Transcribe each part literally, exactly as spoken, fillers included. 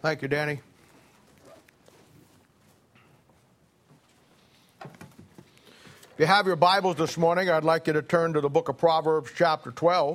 Thank you, Danny. If you have your Bibles this morning, I'd like you to turn to the book of Proverbs, chapter twelve.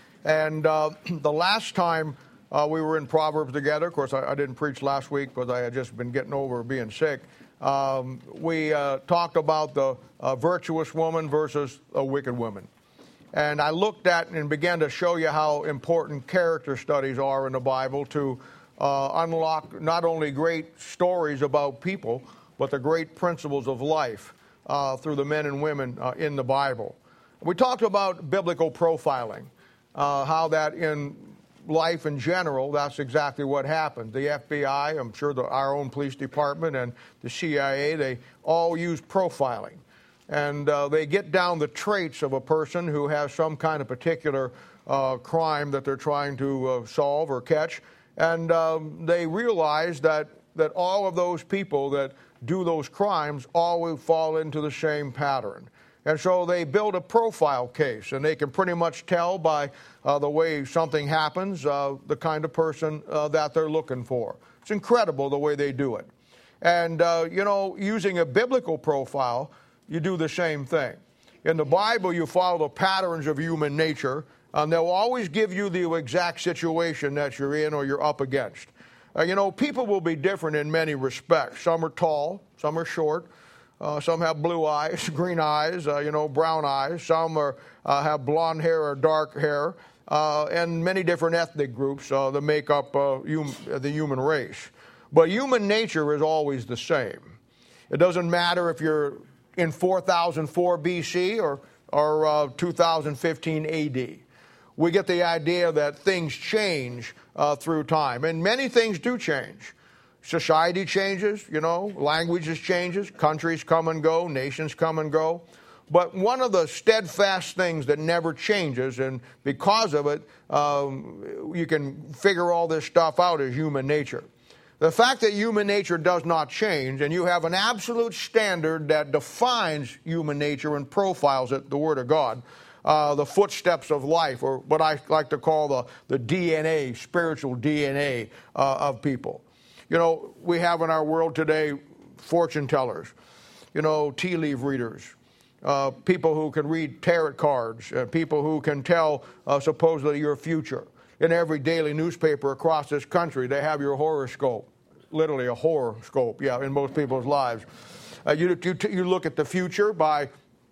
And uh, the last time uh, we were in Proverbs together, of course, I, I didn't preach last week because I had just been getting over being sick. Um, we uh, talked about the uh, virtuous woman versus a wicked woman. And I looked at and began to show you how important character studies are in the Bible to uh, unlock not only great stories about people, but the great principles of life uh, through the men and women uh, in the Bible. We talked about biblical profiling, uh, how that in life in general, that's exactly what happened. The F B I, I'm sure the, our own police department and the C I A, they all use profiling. And uh, they get down the traits of a person who has some kind of particular uh, crime that they're trying to uh, solve or catch. And um, they realize that, that all of those people that do those crimes always fall into the same pattern. And so they build a profile case, and they can pretty much tell by uh, the way something happens, uh, the kind of person uh, that they're looking for. It's incredible the way they do it. And, uh, you know, using a biblical profile, you do the same thing. In the Bible, you follow the patterns of human nature, and they'll always give you the exact situation that you're in or you're up against. Uh, you know, people will be different in many respects. Some are tall, some are short. Uh, some have blue eyes, green eyes, uh, you know, brown eyes. Some are, uh, have blonde hair or dark hair, uh, and many different ethnic groups uh, that make up uh, hum- the human race. But human nature is always the same. It doesn't matter if you're in four thousand four B C or, or uh, two thousand fifteen A D. We get the idea that things change uh, through time, and many things do change. Society changes, you know, languages changes, countries come and go, nations come and go. But one of the steadfast things that never changes, and because of it, um, you can figure all this stuff out, is human nature. The fact that human nature does not change, and you have an absolute standard that defines human nature and profiles it, the Word of God, uh, the footsteps of life, or what I like to call the, the D N A, spiritual D N A uh, of people. You know, we have in our world today fortune tellers, you know, tea leaf readers, uh, people who can read tarot cards, uh, people who can tell uh, supposedly your future. In every daily newspaper across this country, they have your horoscope, literally a horoscope, yeah, in most people's lives. Uh, you, you, you look at the future by,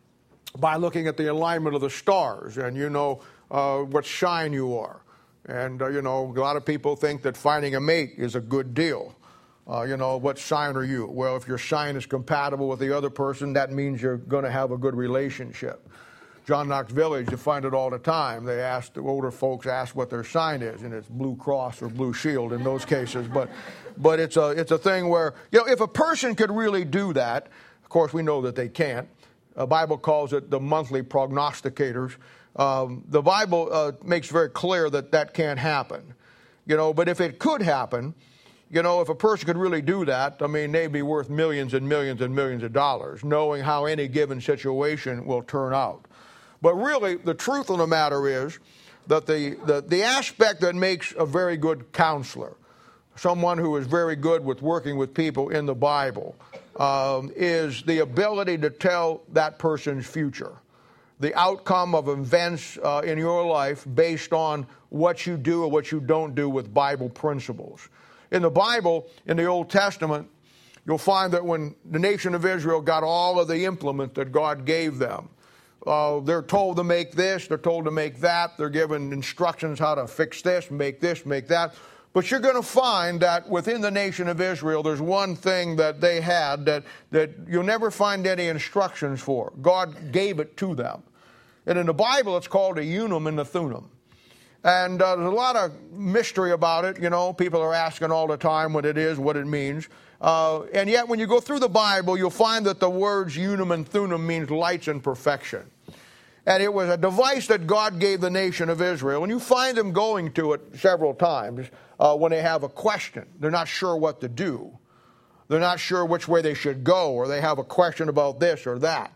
by looking at the alignment of the stars, and you know uh, what sign you are. And, uh, you know, a lot of people think that finding a mate is a good deal. Uh, you know, what sign are you? Well, if your sign is compatible with the other person, that means you're going to have a good relationship. John Knox Village, you find it all the time. They ask, the older folks ask what their sign is, and it's Blue Cross or Blue Shield in those cases. But but it's a, it's a thing where, you know, if a person could really do that, of course we know that they can't. The Bible calls it the monthly prognosticators. Um, the Bible uh, makes very clear that that can't happen, you know, but if it could happen, you know, if a person could really do that, I mean, they'd be worth millions and millions and millions of dollars, knowing how any given situation will turn out. But really, the truth of the matter is that the, the, the aspect that makes a very good counselor, someone who is very good with working with people in the Bible, um, is the ability to tell that person's future. The outcome of events uh, in your life based on what you do or what you don't do with Bible principles. In the Bible, in the Old Testament, you'll find that when the nation of Israel got all of the implement that God gave them, uh, they're told to make this, they're told to make that, they're given instructions how to fix this, make this, make that. But you're going to find that within the nation of Israel, there's one thing that they had that, that you'll never find any instructions for. God gave it to them. And in the Bible, it's called a unum and a thunum. And uh, there's a lot of mystery about it. You know, people are asking all the time what it is, what it means. Uh, and yet, when you go through the Bible, you'll find that the words unum and thunum means lights and perfection. And it was a device that God gave the nation of Israel. And you find them going to it several times uh, when they have a question. They're not sure what to do. They're not sure which way they should go, or they have a question about this or that.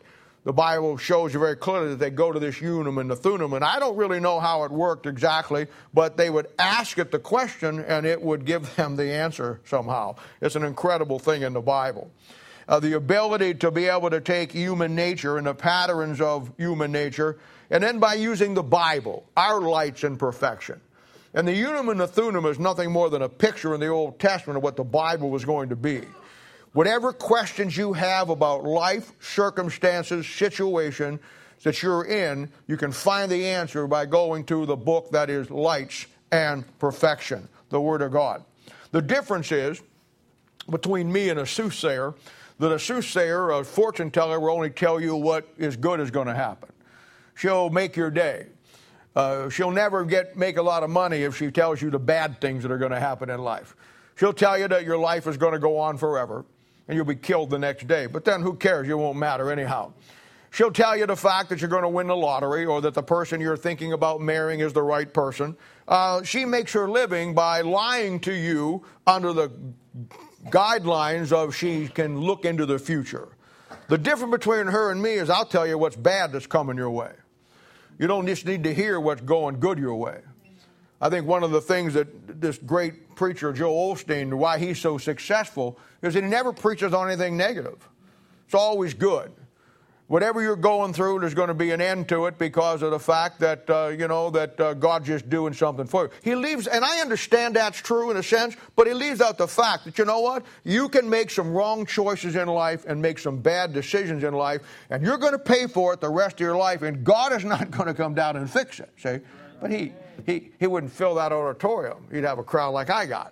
the Bible shows you very clearly that they go to this Urim and the Thummim, and I don't really know how it worked exactly, but they would ask it the question, and it would give them the answer somehow. It's an incredible thing in the Bible. Uh, the ability to be able to take human nature and the patterns of human nature, and then by using the Bible, our lights in perfection. And the Urim and the Thummim is nothing more than a picture in the Old Testament of what the Bible was going to be. Whatever questions you have about life, circumstances, situation that you're in, you can find the answer by going to the book that is Lights and Perfection, the Word of God. The difference is between me and a soothsayer, that a soothsayer, a fortune teller, will only tell you what is good is going to happen. She'll make your day. Uh, she'll never get make a lot of money if she tells you the bad things that are going to happen in life. She'll tell you that your life is going to go on forever, and you'll be killed the next day. But then who cares? It won't matter anyhow. She'll tell you the fact that you're going to win the lottery or that the person you're thinking about marrying is the right person. Uh, she makes her living by lying to you under the guidelines of she can look into the future. The difference between her and me is I'll tell you what's bad that's coming your way. You don't just need to hear what's going good your way. I think one of the things that this great preacher, Joel Osteen, why he's so successful is that he never preaches on anything negative. It's always good. Whatever you're going through, there's going to be an end to it because of the fact that, uh, you know, that uh, God's just doing something for you. He leaves, and I understand that's true in a sense, but he leaves out the fact that, you know what, you can make some wrong choices in life and make some bad decisions in life, and you're going to pay for it the rest of your life, and God is not going to come down and fix it, see? But he, he, he wouldn't fill that auditorium. He'd have a crowd like I got.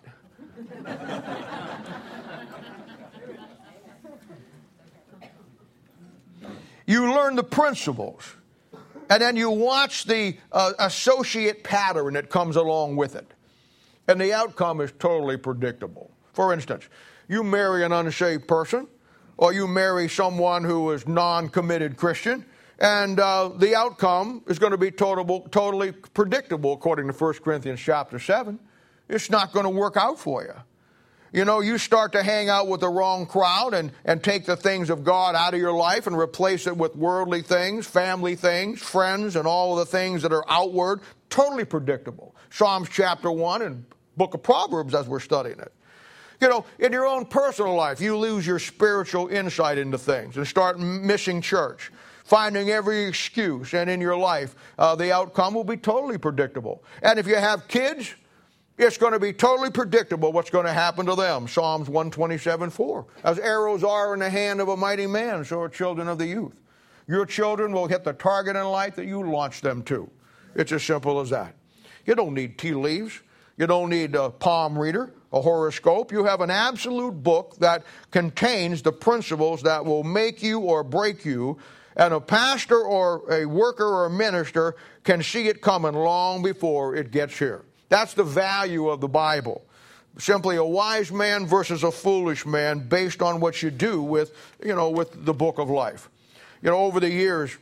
You learn the principles, and then you watch the uh, associate pattern that comes along with it. And the outcome is totally predictable. For instance, you marry an unsaved person, or you marry someone who is non-committed Christian, and uh, the outcome is going to be total, totally predictable according to First Corinthians chapter seven. It's not going to work out for you. You know, you start to hang out with the wrong crowd and, and take the things of God out of your life and replace it with worldly things, family things, friends, and all of the things that are outward, totally predictable. Psalms chapter one and book of Proverbs as we're studying it. You know, in your own personal life, you lose your spiritual insight into things and start missing church, finding every excuse, and in your life, uh, the outcome will be totally predictable. And if you have kids, it's going to be totally predictable what's going to happen to them. Psalms one twenty-seven four. As arrows are in the hand of a mighty man, so are children of the youth. Your children will hit the target in life that you launch them to. It's as simple as that. You don't need tea leaves. You don't need a palm reader, a horoscope. You have an absolute book that contains the principles that will make you or break you. And a pastor or a worker or a minister can see it coming long before it gets here. That's the value of the Bible. Simply a wise man versus a foolish man based on what you do with, you know, with the book of life. You know, over the years,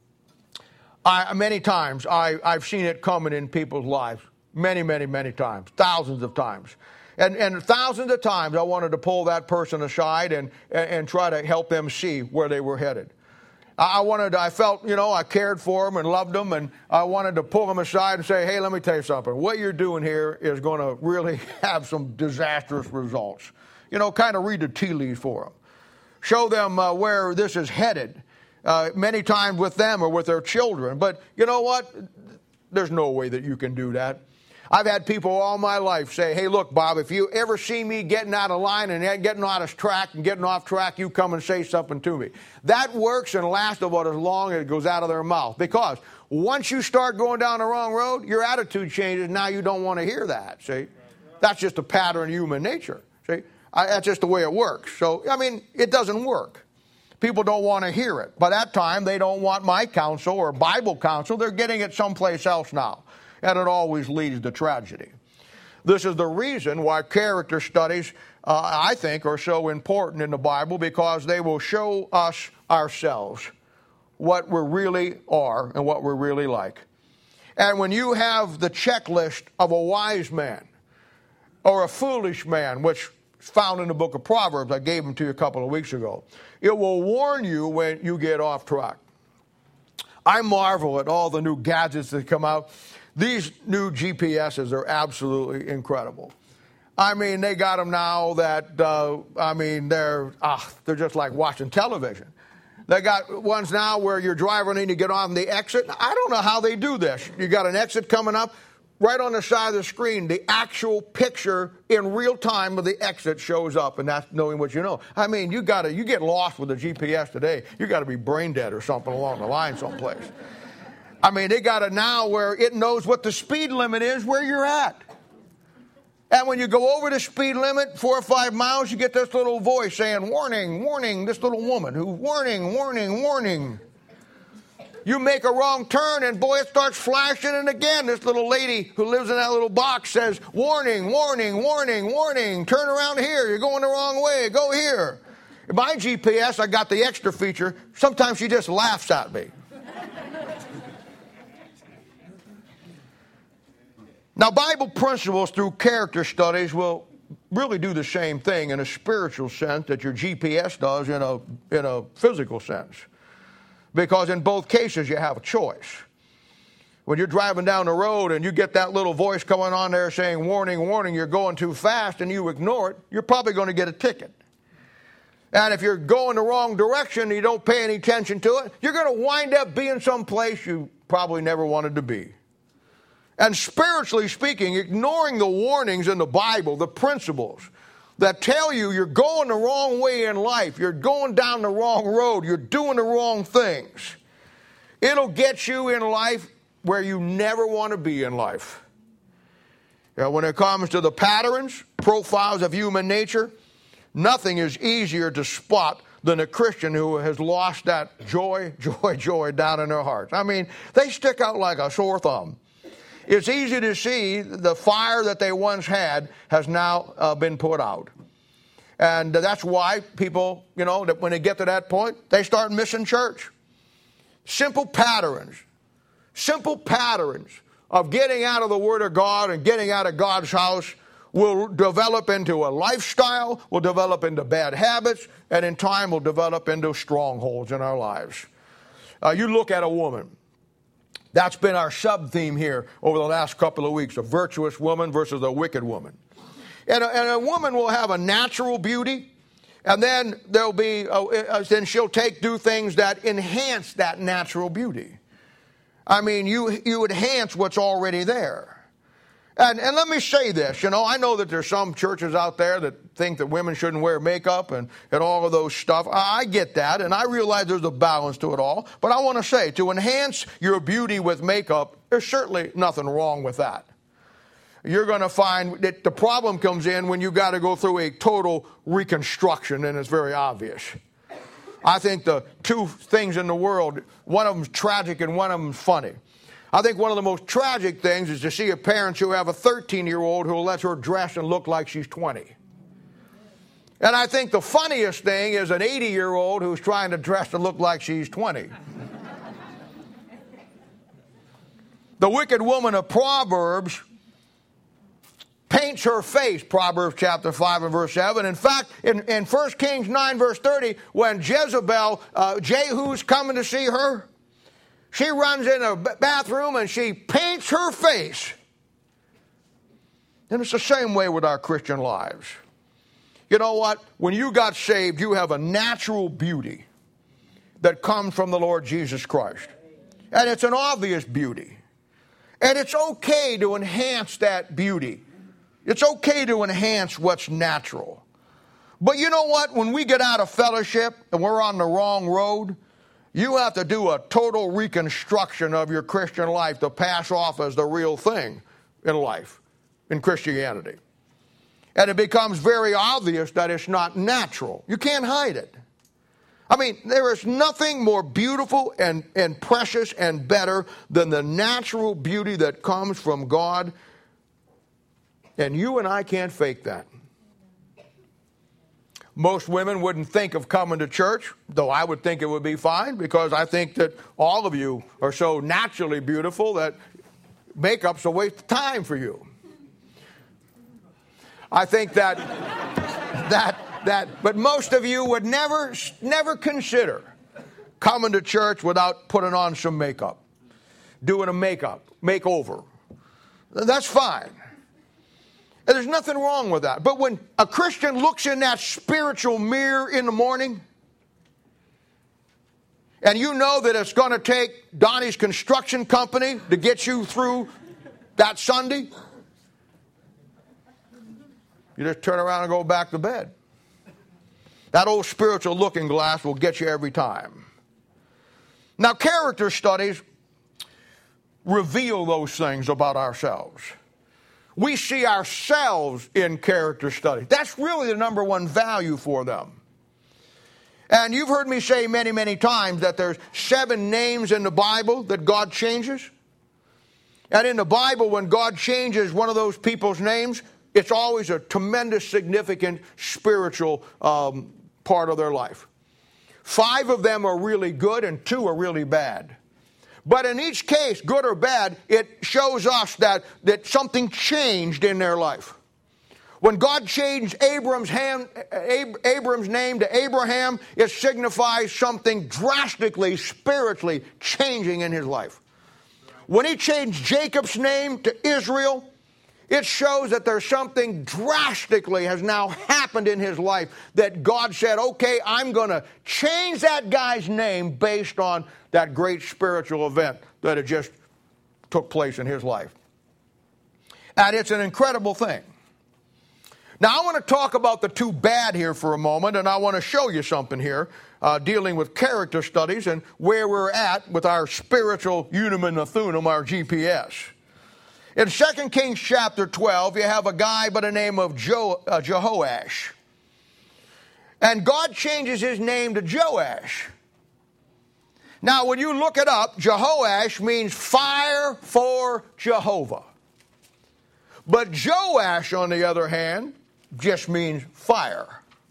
I, many times I, I've seen it coming in people's lives. Many, many, many times. Thousands of times. And, and thousands of times I wanted to pull that person aside and, and, and try to help them see where they were headed. I wanted, I felt, you know, I cared for them and loved them, and I wanted to pull them aside and say, hey, let me tell you something. What you're doing here is going to really have some disastrous results. You know, kind of read the tea leaves for them. Show them uh, where this is headed, uh, many times with them or with their children. But you know what? There's no way that you can do that. I've had people all my life say, hey, look, Bob, if you ever see me getting out of line and getting out of track and getting off track, you come and say something to me. That works and lasts about as long as it goes out of their mouth. Because once you start going down the wrong road, your attitude changes. Now you don't want to hear that, see? That's just a pattern of human nature, see? I, that's just the way it works. So, I mean, it doesn't work. People don't want to hear it. By that time, they don't want my counsel or Bible counsel. They're getting it someplace else now. And it always leads to tragedy. This is the reason why character studies, uh, I think, are so important in the Bible, because they will show us ourselves, what we really are and what we're really like. And when you have the checklist of a wise man or a foolish man, which It's found in the book of Proverbs. I gave them to you a couple of weeks ago. It will warn you when you get off track. I marvel at all the new gadgets that come out. These new G P S's are absolutely incredible. I mean, they got them now that, uh, I mean, they're, ah, they're just like watching television. They got ones now where you're driving in to get on the exit. I don't know how they do this. You got an exit coming up. Right on the side of the screen, the actual picture in real time of the exit shows up, and that's knowing what you know. I mean, you got to, you get lost with the G P S today. You got to be brain dead or something along the line someplace. I mean, they got it now where it knows what the speed limit is where you're at. And when you go over the speed limit, four or five miles, you get this little voice saying, warning, warning, this little woman who, warning, warning, warning. You make a wrong turn, and boy, it starts flashing, and again, this little lady who lives in that little box says, warning, warning, warning, warning, turn around here, you're going the wrong way, go here. In my G P S, I got the extra feature. Sometimes she just laughs at me. Now, Bible principles through character studies will really do the same thing in a spiritual sense that your G P S does in a, in a physical sense. Because in both cases, you have a choice. When you're driving down the road and you get that little voice coming on there saying, warning, warning, you're going too fast, and you ignore it, you're probably going to get a ticket. And if you're going the wrong direction and you don't pay any attention to it, you're going to wind up being someplace you probably never wanted to be. And spiritually speaking, ignoring the warnings in the Bible, the principles that tell you you're going the wrong way in life, you're going down the wrong road, you're doing the wrong things, it'll get you in life where you never want to be in life. You know, when it comes to the patterns, profiles of human nature, nothing is easier to spot than a Christian who has lost that joy, joy, joy down in their hearts. I mean, they stick out like a sore thumb. It's easy to see the fire that they once had has now uh, been put out. And uh, that's why people, you know, that when they get to that point, they start missing church. Simple patterns, simple patterns of getting out of the Word of God and getting out of God's house will develop into a lifestyle, will develop into bad habits, and in time will develop into strongholds in our lives. Uh, you look at a woman. That's been our sub-theme here over the last couple of weeks, a virtuous woman versus a wicked woman. And a, and a woman will have a natural beauty, and then there'll be, a, a, then she'll take, do things that enhance that natural beauty. I mean, you, you enhance what's already there. And, and let me say this, you know, I know that there's some churches out there that think that women shouldn't wear makeup and, and all of those stuff. I, I get that, and I realize there's a balance to it all. But I want to say, to enhance your beauty with makeup, there's certainly nothing wrong with that. You're going to find that the problem comes in when you got to go through a total reconstruction, and it's very obvious. I think the two things in the world, one of them's tragic and one of them's funny. I think one of the most tragic things is to see a parent who have a thirteen-year-old who lets her dress and look like she's twenty. And I think the funniest thing is an eighty-year-old who's trying to dress and look like she's twenty. The wicked woman of Proverbs paints her face, Proverbs chapter five and verse seven. In fact, in, in First Kings nine verse thirty, when Jezebel, uh, Jehu's coming to see her, she runs in a bathroom and she paints her face. And it's the same way with our Christian lives. You know what? When you got saved, you have a natural beauty that comes from the Lord Jesus Christ. And it's an obvious beauty. And it's okay to enhance that beauty. It's okay to enhance what's natural. But you know what? When we get out of fellowship and we're on the wrong road, you have to do a total reconstruction of your Christian life to pass off as the real thing in life, in Christianity. And it becomes very obvious that it's not natural. You can't hide it. I mean, there is nothing more beautiful and, and precious and better than the natural beauty that comes from God. And you and I can't fake that. Most women wouldn't think of coming to church, though I would think it would be fine, because I think that all of you are so naturally beautiful that makeup's a waste of time for you. I think that that, that, but most of you would never, never consider coming to church without putting on some makeup, doing a makeup, makeover. That's fine. And there's nothing wrong with that. But when a Christian looks in that spiritual mirror in the morning, and you know that it's going to take Donnie's construction company to get you through that Sunday, you just turn around and go back to bed. That old spiritual looking glass will get you every time. Now, character studies reveal those things about ourselves. We see ourselves in character studies. That's really the number one value for them. And you've heard me say many, many times that there's seven names in the Bible that God changes. And in the Bible, when God changes one of those people's names, it's always a tremendous, significant spiritual um, part of their life. Five of them are really good and two are really bad. But in each case, good or bad, it shows us that, that something changed in their life. When God changed Abram's, hand, Ab, Abram's name to Abraham, it signifies something drastically, spiritually changing in his life. When he changed Jacob's name to Israel, it shows that there's something drastically has now happened in his life that God said, okay, I'm going to change that guy's name based on that great spiritual event that had just took place in his life. And it's an incredible thing. Now, I want to talk about the two bad here for a moment, and I want to show you something here uh, dealing with character studies and where we're at with our spiritual unum and thunum, our G P S. In Second Kings chapter twelve, you have a guy by the name of jo, uh, Jehoash. And God changes his name to Joash. Now, when you look it up, Jehoash means fire for Jehovah. But Joash, on the other hand, just means fire.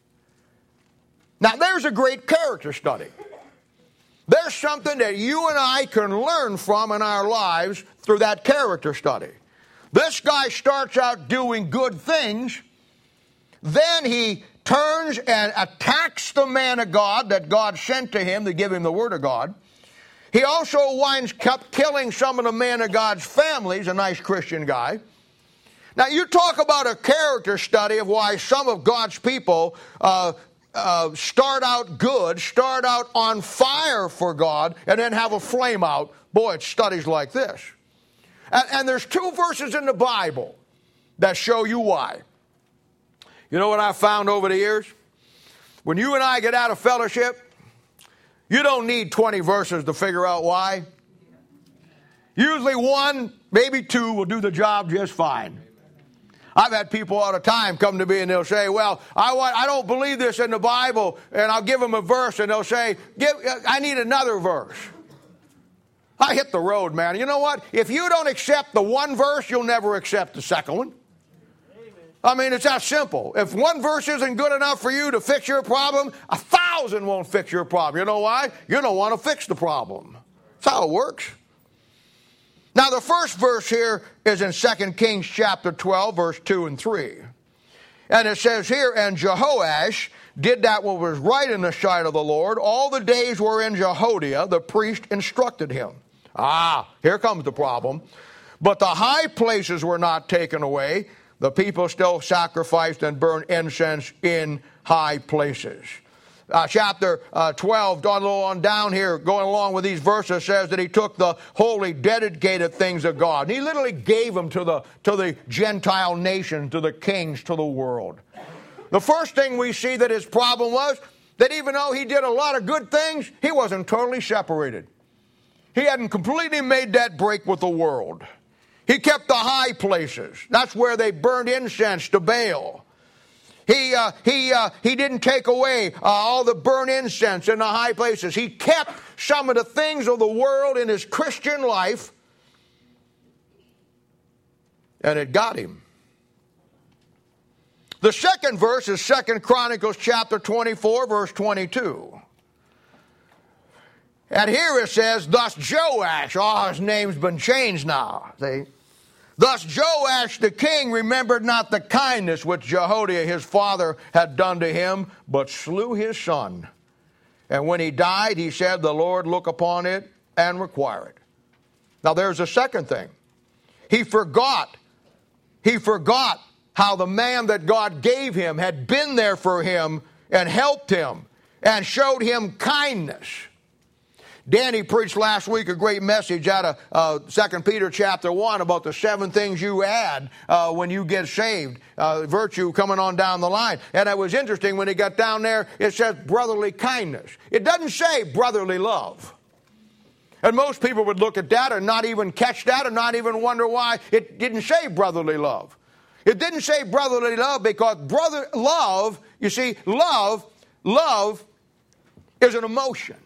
Now, there's a great character study. There's something that you and I can learn from in our lives through that character study. This guy starts out doing good things, then he turns and attacks the man of God that God sent to him to give him the word of God. He also winds up killing some of the man of God's families, a nice Christian guy. Now, you talk about a character study of why some of God's people uh, uh, start out good, start out on fire for God, and then have a flame out. Boy, it's studies like this. And, and there's two verses in the Bible that show you why. You know what I've found over the years? When you and I get out of fellowship, you don't need twenty verses to figure out why. Usually one, maybe two will do the job just fine. I've had people all the time come to me and they'll say, well, I want, I don't believe this in the Bible, and I'll give them a verse and they'll say, give, I need another verse. I hit the road, man. You know what? If you don't accept the one verse, you'll never accept the second one. I mean, it's that simple. If one verse isn't good enough for you to fix your problem, a thousand won't fix your problem. You know why? You don't want to fix the problem. That's how it works. Now, the first verse here is in Second Kings chapter twelve, verse two and three. And it says here, and Jehoash did that what was right in the sight of the Lord all the days wherein Jehoiada the priest instructed him. Ah, here comes the problem. But the high places were not taken away. The people still sacrificed and burned incense in high places. Uh, chapter uh, twelve, on, on down here, going along with these verses, says that he took the holy, dedicated things of God. And he literally gave them to the, to the Gentile nation, to the kings, to the world. The first thing we see that his problem was that even though he did a lot of good things, he wasn't totally separated. He hadn't completely made that break with the world. He kept the high places. That's where they burned incense to Baal. He uh, he uh, he didn't take away uh, all the burnt incense in the high places. He kept some of the things of the world in his Christian life, and it got him. The second verse is Second Chronicles chapter twenty-four, verse twenty-two. And here it says, thus Joash, oh, his name's been changed now. See? Thus Joash the king remembered not the kindness which Jehoiada his father had done to him, but slew his son. And when he died, he said, the Lord look upon it and require it. Now there's a second thing. He forgot. He forgot how the man that God gave him had been there for him and helped him and showed him kindness. Danny preached last week a great message out of uh, Second Peter chapter one about the seven things you add uh, when you get saved, uh, virtue coming on down the line. And it was interesting when he got down there, it says brotherly kindness. It doesn't say brotherly love. And most people would look at that and not even catch that and not even wonder why it didn't say brotherly love. It didn't say brotherly love because brother love, you see, love, love is an emotion.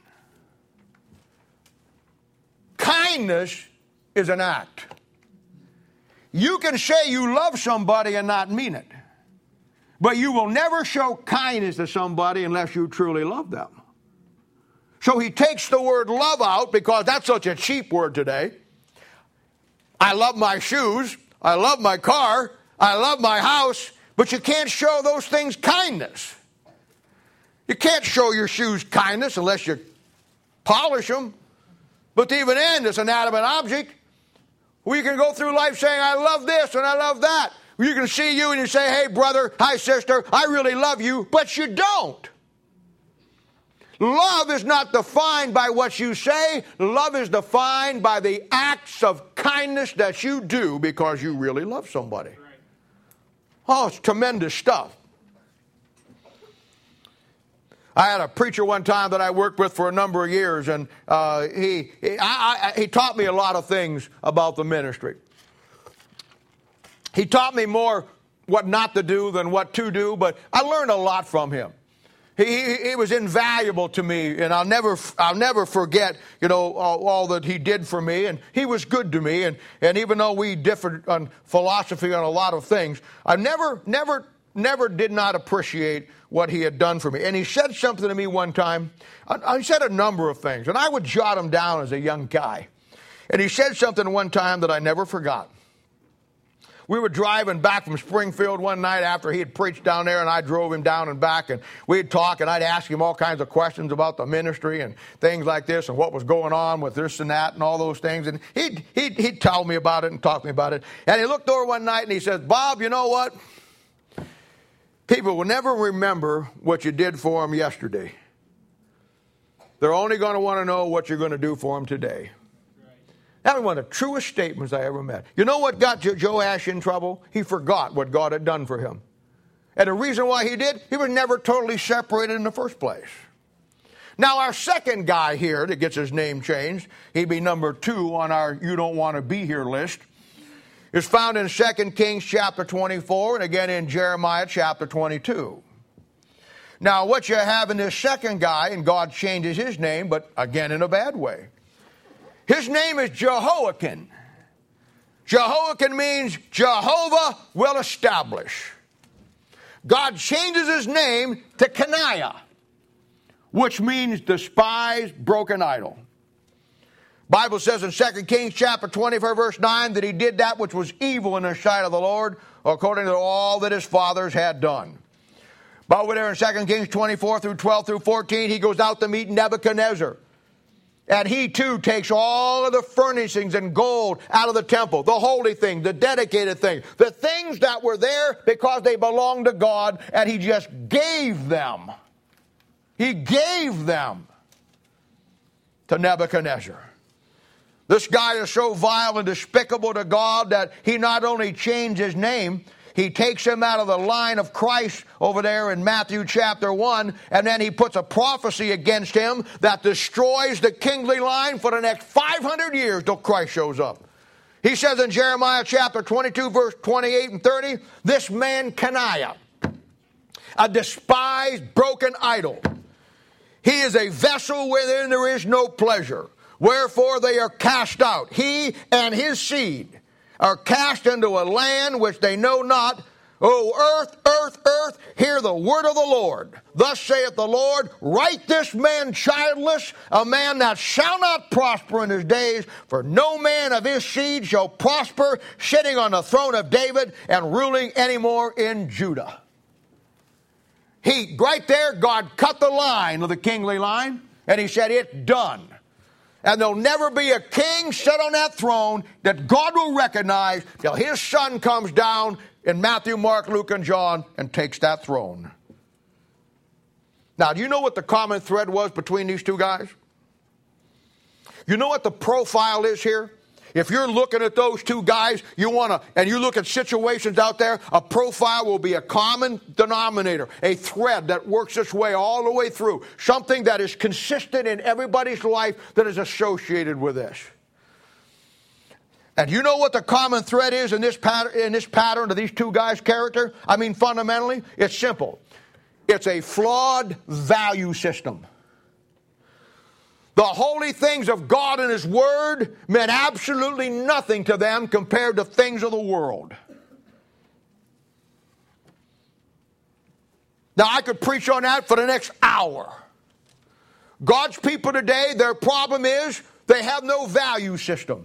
Kindness is an act. You can say you love somebody and not mean it. But you will never show kindness to somebody unless you truly love them. So he takes the word love out because that's such a cheap word today. I love my shoes. I love my car. I love my house. But you can't show those things kindness. You can't show your shoes kindness unless you polish them. But to even end, it's an inanimate object. We can go through life saying, I love this and I love that. You can see you and you say, hey, brother, hi, sister, I really love you, but you don't. Love is not defined by what you say. Love is defined by the acts of kindness that you do because you really love somebody. Oh, it's tremendous stuff. I had a preacher one time that I worked with for a number of years, and uh, he he, I, I, he taught me a lot of things about the ministry. He taught me more what not to do than what to do, but I learned a lot from him. He, he, he was invaluable to me, and I'll never I'll never forget, you know, all, all that he did for me, and he was good to me, and, and even though we differed on philosophy on a lot of things, I never, never, never did not appreciate what he had done for me. And he said something to me one time. I, I said a number of things, and I would jot them down as a young guy. And he said something one time that I never forgot. We were driving back from Springfield one night after he had preached down there, and I drove him down and back, and we'd talk, and I'd ask him all kinds of questions about the ministry and things like this and what was going on with this and that and all those things. And he'd, he'd, he'd tell me about it and talk to me about it. And he looked over one night and he says, Bob, you know what? People will never remember what you did for them yesterday. They're only going to want to know what you're going to do for them today. That was one of the truest statements I ever met. You know what got Joash in trouble? He forgot what God had done for him. And the reason why he did, he was never totally separated in the first place. Now, our second guy here that gets his name changed, he'd be number two on our You Don't Want to Be Here list, is found in Second Kings chapter twenty-four and again in Jeremiah chapter twenty-two. Now, what you have in this second guy, and God changes his name, but again in a bad way. His name is Jehoiakim. Jehoiakim means Jehovah will establish. God changes his name to Coniah, which means despised, broken idol. Bible says in Second Kings chapter twenty-four, verse nine, that he did that which was evil in the sight of the Lord, according to all that his fathers had done. But over there in Second Kings twenty-four through twelve through fourteen, he goes out to meet Nebuchadnezzar. And he too takes all of the furnishings and gold out of the temple, the holy thing, the dedicated thing, the things that were there because they belonged to God, and he just gave them. He gave them to Nebuchadnezzar. This guy is so vile and despicable to God that he not only changed his name, he takes him out of the line of Christ over there in Matthew chapter one, and then he puts a prophecy against him that destroys the kingly line for the next five hundred years till Christ shows up. He says in Jeremiah chapter twenty-two, verse twenty-eight and thirty, this man Coniah, a despised, broken idol, he is a vessel wherein there is no pleasure. Wherefore they are cast out. He and his seed are cast into a land which they know not, O earth, earth, earth, hear the word of the Lord. Thus saith the Lord, write this man childless, a man that shall not prosper in his days, for no man of his seed shall prosper, sitting on the throne of David and ruling anymore in Judah. He, right there, God cut the line of the kingly line, and he said, it's done. And there'll never be a king set on that throne that God will recognize till his son comes down in Matthew, Mark, Luke, and John and takes that throne. Now, do you know what the common thread was between these two guys? You know what the profile is here? If you're looking at those two guys, you want to, and you look at situations out there, a profile will be a common denominator, a thread that works its way all the way through, something that is consistent in everybody's life that is associated with this. And you know what the common thread is in this pattern, in this pattern of these two guys' character? I mean, fundamentally, it's simple. It's a flawed value system. The holy things of God and His Word meant absolutely nothing to them compared to things of the world. Now, I could preach on that for the next hour. God's people today, their problem is they have no value system.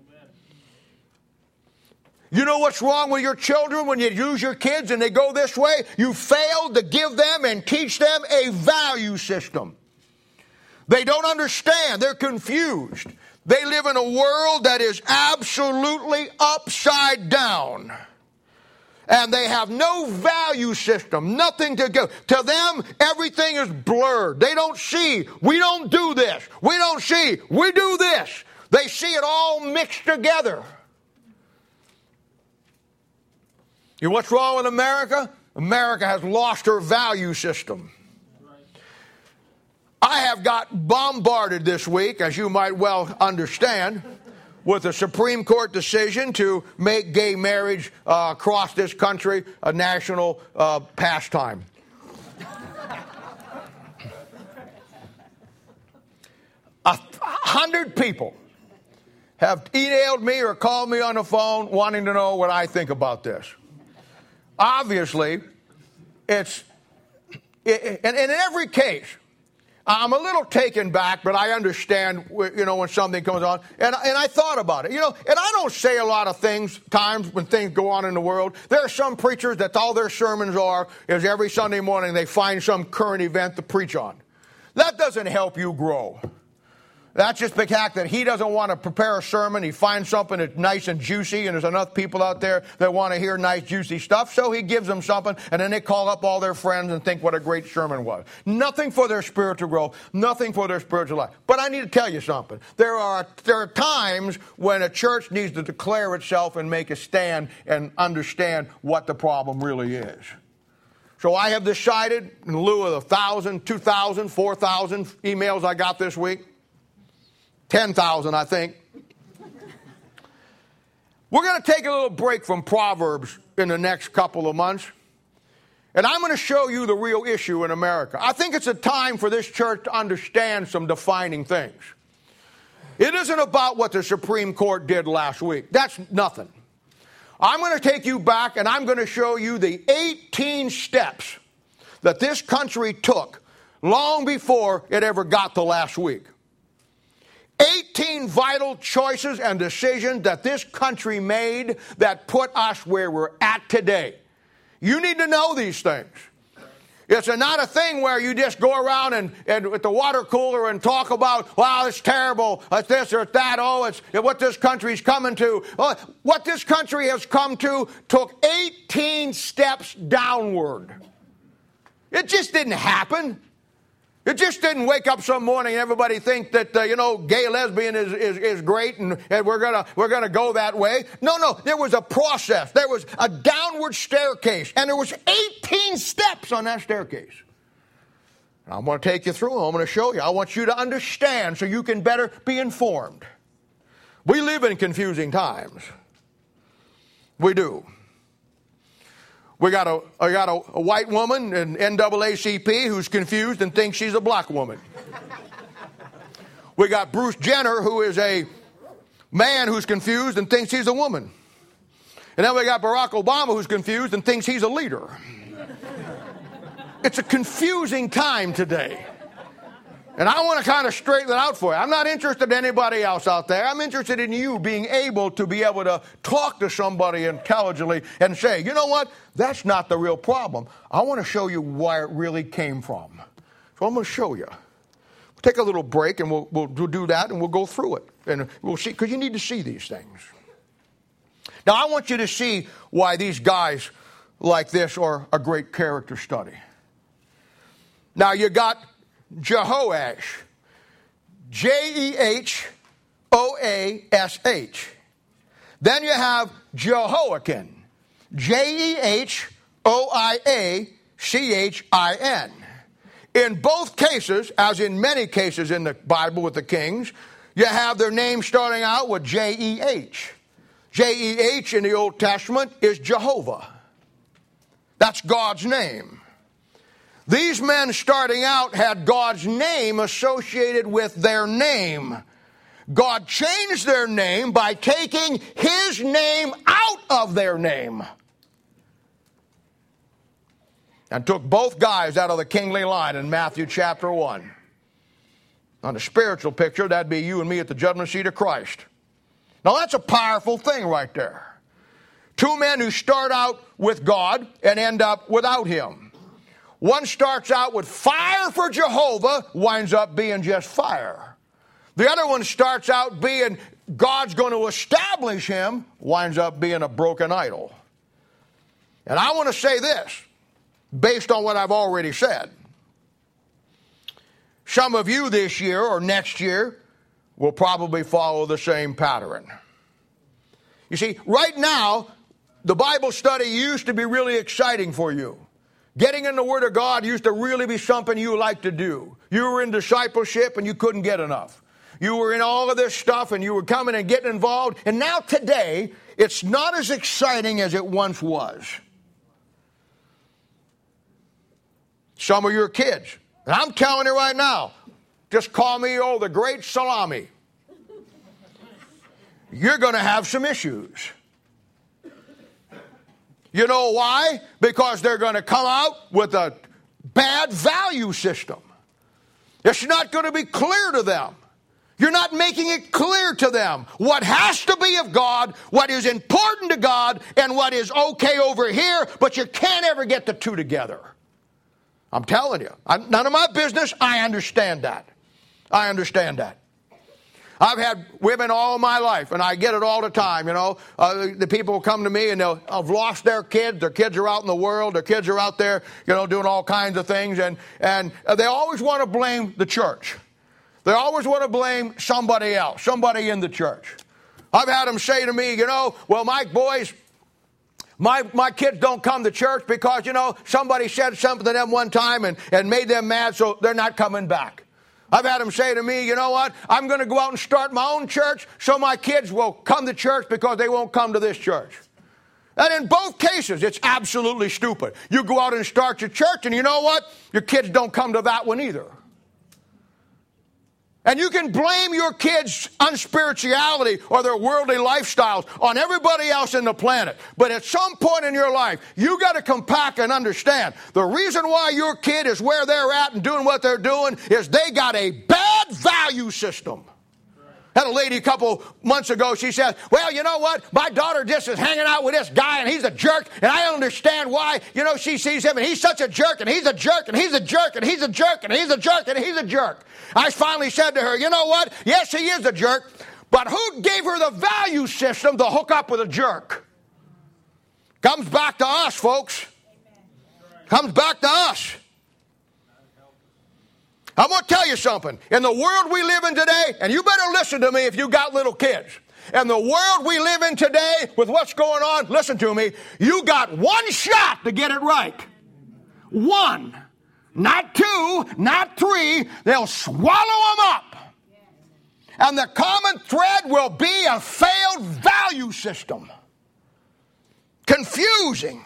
You know what's wrong with your children when you use your kids and they go this way? You failed to give them and teach them a value system. They don't understand. They're confused. They live in a world that is absolutely upside down. And they have no value system, nothing to go. To them, everything is blurred. They don't see. We don't do this. We don't see. We do this. They see it all mixed together. You know what's wrong with America? America has lost her value system. I have got bombarded this week, as you might well understand, with a Supreme Court decision to make gay marriage uh, across this country a national uh, pastime. A hundred people have emailed me or called me on the phone wanting to know what I think about this. Obviously, it's, it, and in every case, I'm a little taken back, but I understand, you know, when something comes on. And, and I thought about it. You know, and I don't say a lot of things, times when things go on in the world. There are some preachers that all their sermons are is every Sunday morning they find some current event to preach on. That doesn't help you grow. That's just the fact that he doesn't want to prepare a sermon. He finds something that's nice and juicy, and there's enough people out there that want to hear nice, juicy stuff, so he gives them something, and then they call up all their friends and think what a great sermon was. Nothing for their spiritual growth, nothing for their spiritual life. But I need to tell you something. There are, there are times when a church needs to declare itself and make a stand and understand what the problem really is. So I have decided, in lieu of the one thousand, two thousand, four thousand emails I got this week, ten thousand, I think. We're going to take a little break from Proverbs in the next couple of months. And I'm going to show you the real issue in America. I think it's a time for this church to understand some defining things. It isn't about what the Supreme Court did last week. That's nothing. I'm going to take you back and I'm going to show you the eighteen steps that this country took long before it ever got to last week. eighteen vital choices and decisions that this country made that put us where we're at today. You need to know these things. It's a, not a thing where you just go around and, and with the water cooler and talk about, wow, it's terrible, it's this or it's that, oh, it's what this country's coming to. Oh, what this country has come to took eighteen steps downward. It just didn't happen. It just didn't wake up some morning and everybody think that, uh, you know, gay lesbian is, is, is great and, and we're going to we're gonna go that way. No, no, there was a process. There was a downward staircase, and there was eighteen steps on that staircase. And I'm going to take you through them. I'm going to show you. I want you to understand so you can better be informed. We live in confusing times. We do. We got a, I got a, a white woman in N double A C P who's confused and thinks she's a black woman. We got Bruce Jenner, who is a man who's confused and thinks he's a woman. And then we got Barack Obama who's confused and thinks he's a leader. It's a confusing time today. And I want to kind of straighten it out for you. I'm not interested in anybody else out there. I'm interested in you being able to be able to talk to somebody intelligently and say, you know what? That's not the real problem. I want to show you where it really came from. So I'm going to show you. We'll take a little break and we'll, we'll, we'll do that and we'll go through it. And we'll see, because you need to see these things. Now, I want you to see why these guys like this are a great character study. Now, you got Jehoash, J E H O A S H. Then you have Jehoiakim, J E H O I A C H I N. In both cases, as in many cases in the Bible with the kings, you have their name starting out with J E H. J E H in the Old Testament is Jehovah. That's God's name. These men starting out had God's name associated with their name. God changed their name by taking his name out of their name. And took both guys out of the kingly line in Matthew chapter one. On the spiritual picture, that'd be you and me at the judgment seat of Christ. Now that's a powerful thing right there. Two men who start out with God and end up without him. One starts out with fire for Jehovah, winds up being just fire. The other one starts out being God's going to establish him, winds up being a broken idol. And I want to say this, based on what I've already said. Some of you this year or next year will probably follow the same pattern. You see, right now, the Bible study used to be really exciting for you. Getting in the Word of God used to really be something you liked to do. You were in discipleship and you couldn't get enough. You were in all of this stuff and you were coming and getting involved. And now today, it's not as exciting as it once was. Some of your kids, and I'm telling you right now, just call me, oh, the great salami. You're going to have some issues. You know why? Because they're going to come out with a bad value system. It's not going to be clear to them. You're not making it clear to them what has to be of God, what is important to God, and what is okay over here, but you can't ever get the two together. I'm telling you, I'm, none of my business. I understand that. I understand that. I've had women all my life, and I get it all the time, you know. Uh, the people will come to me, and they'll have lost their kids. Their kids are out in the world. Their kids are out there, you know, doing all kinds of things. And, and they always want to blame the church. They always want to blame somebody else, somebody in the church. I've had them say to me, you know, well, Mike, boys, my, my kids don't come to church because, you know, somebody said something to them one time and, and made them mad, so they're not coming back. I've had them say to me, you know what, I'm going to go out and start my own church so my kids will come to church because they won't come to this church. And in both cases, it's absolutely stupid. You go out and start your church, and you know what? Your kids don't come to that one either. And you can blame your kids' unspirituality or their worldly lifestyles on everybody else in the planet. But at some point in your life, you got to come back and understand the reason why your kid is where they're at and doing what they're doing is they got a bad value system. Had a lady a couple months ago, she said, well, you know what? My daughter just is hanging out with this guy, and he's a jerk, and I don't understand why. You know, she sees him, and he's such a jerk, and he's a jerk, and he's a jerk, and he's a jerk, and he's a jerk, and he's a jerk. I finally said to her, you know what? Yes, he is a jerk, but who gave her the value system to hook up with a jerk? Comes back to us, folks. Comes back to us. I'm going to tell you something. In the world we live in today, and you better listen to me if you got little kids. In the world we live in today, with what's going on, listen to me, you got one shot to get it right. One. Not two, not three. They'll swallow them up. And the common thread will be a failed value system. Confusing.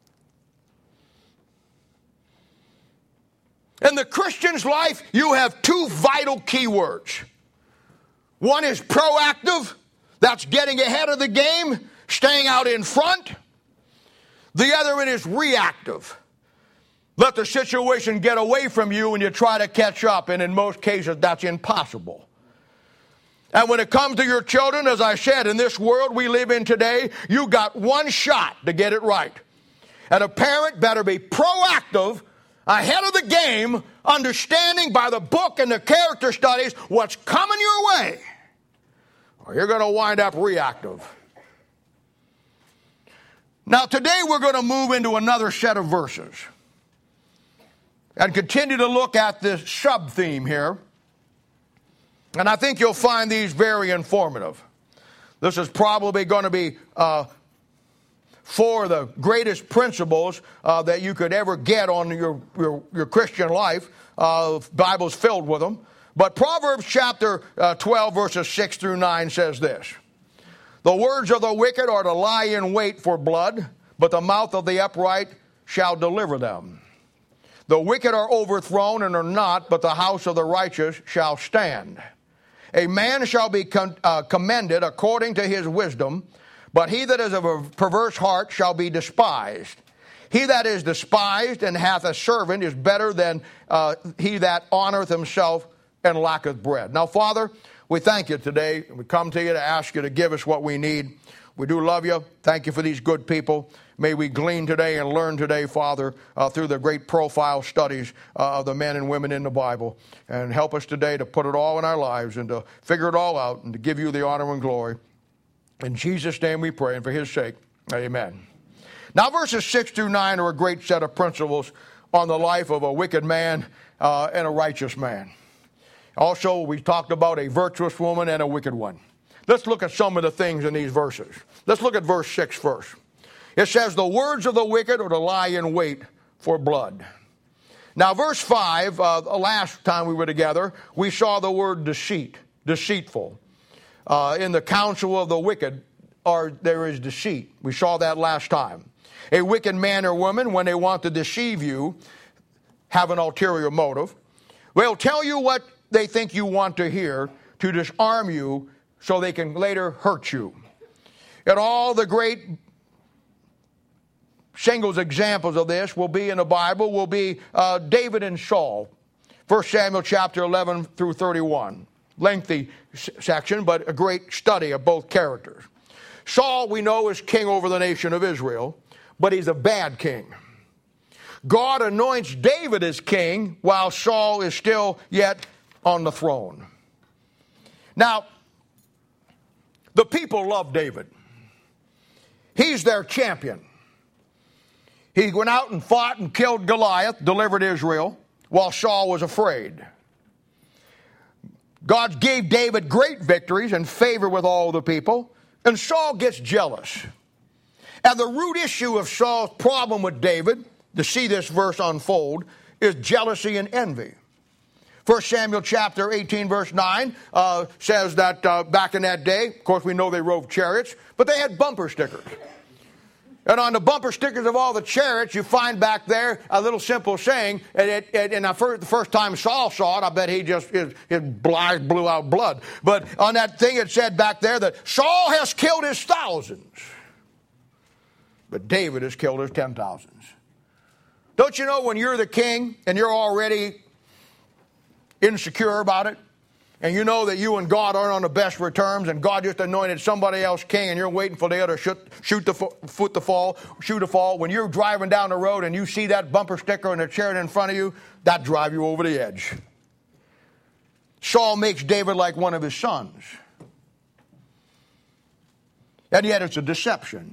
In the Christian's life, you have two vital keywords. One is proactive. That's getting ahead of the game staying out in front. The other one is reactive. Let the situation get away from you and you try to catch up, and in most cases that's impossible. And when it comes to your children, as I said, in this world we live in today, you got one shot to get it right. And a parent better be proactive, ahead of the game, understanding by the book and the character studies what's coming your way, or you're going to wind up reactive. Now today we're going to move into another set of verses and continue to look at this sub-theme here. And I think you'll find these very informative. This is probably going to be uh, four of the greatest principles uh, that you could ever get on your, your, your Christian life. Uh, Bible's filled with them. But Proverbs chapter uh, twelve, verses six through nine says this. The words of the wicked are to lie in wait for blood, but the mouth of the upright shall deliver them. The wicked are overthrown and are not, but the house of the righteous shall stand. A man shall be con- uh, commended according to his wisdom, but he that is of a perverse heart shall be despised. He that is despised and hath a servant is better than uh, he that honoreth himself and lacketh bread. Now, Father, we thank you today. We come to you to ask you to give us what we need. We do love you. Thank you for these good people. May we glean today and learn today, Father, uh, through the great profile studies uh, of the men and women in the Bible. And help us today to put it all in our lives and to figure it all out and to give you the honor and glory. In Jesus' name we pray, and for his sake, amen. Now, verses six through nine are a great set of principles on the life of a wicked man uh, and a righteous man. Also, we talked about a virtuous woman and a wicked one. Let's look at some of the things in these verses. Let's look at verse six first. It says, the words of the wicked are to lie in wait for blood. Now, verse five, uh, the last time we were together, we saw the word deceit, deceitful. Uh, in the counsel of the wicked, are, there is deceit. We saw that last time. A wicked man or woman, when they want to deceive you, have an ulterior motive. They'll tell you what they think you want to hear to disarm you so they can later hurt you. And all the great singles examples of this will be in the Bible, will be uh, David and Saul. First Samuel chapter eleven through thirty-one. Lengthy s- section, but a great study of both characters. Saul, we know, is king over the nation of Israel, but he's a bad king. God anoints David as king while Saul is still yet on the throne. Now, the people love David. He's their champion. He went out and fought and killed Goliath, delivered Israel, while Saul was afraid. God gave David great victories and favor with all the people, and Saul gets jealous. And the root issue of Saul's problem with David, to see this verse unfold, is jealousy and envy. First Samuel chapter eighteen, verse nine, uh, says that uh, back in that day, of course we know they rode chariots, but they had bumper stickers. And on the bumper stickers of all the chariots, you find back there a little simple saying, and, it, it, and the, first, the first time Saul saw it, I bet he just, his, his eyes blew out blood. But on that thing it said back there that Saul has killed his thousands, but David has killed his ten thousands. Don't you know when you're the king and you're already insecure about it, and you know that you and God aren't on the best of terms, and God just anointed somebody else king, and you're waiting for the other shoot, shoot the foot to fall, shoot to fall. When you're driving down the road and you see that bumper sticker and the chariot in front of you, that drive you over the edge. Saul makes David like one of his sons, and yet it's a deception.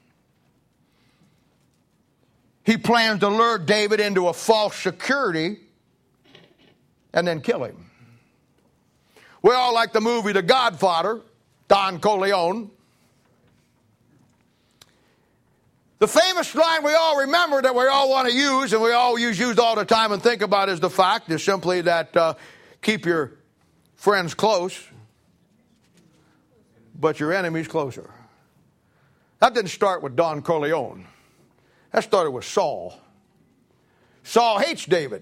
He plans to lure David into a false security and then kill him. We all like the movie The Godfather, Don Corleone. The famous line we all remember that we all want to use, and we all use used all the time and think about, is the fact is simply that uh, keep your friends close, but your enemies closer. That didn't start with Don Corleone. That started with Saul. Saul hates David.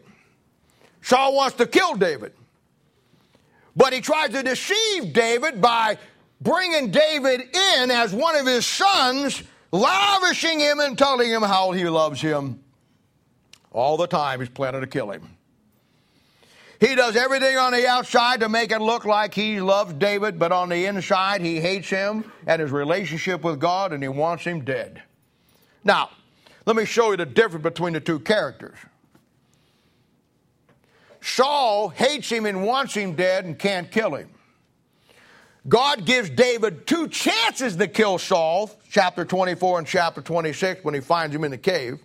Saul wants to kill David. But he tries to deceive David by bringing David in as one of his sons, lavishing him and telling him how he loves him. All the time he's planning to kill him. He does everything on the outside to make it look like he loves David, but on the inside he hates him and his relationship with God, and he wants him dead. Now, let me show you the difference between the two characters. Saul hates him and wants him dead and can't kill him. God gives David two chances to kill Saul, chapter twenty-four and chapter twenty-six, when he finds him in the cave.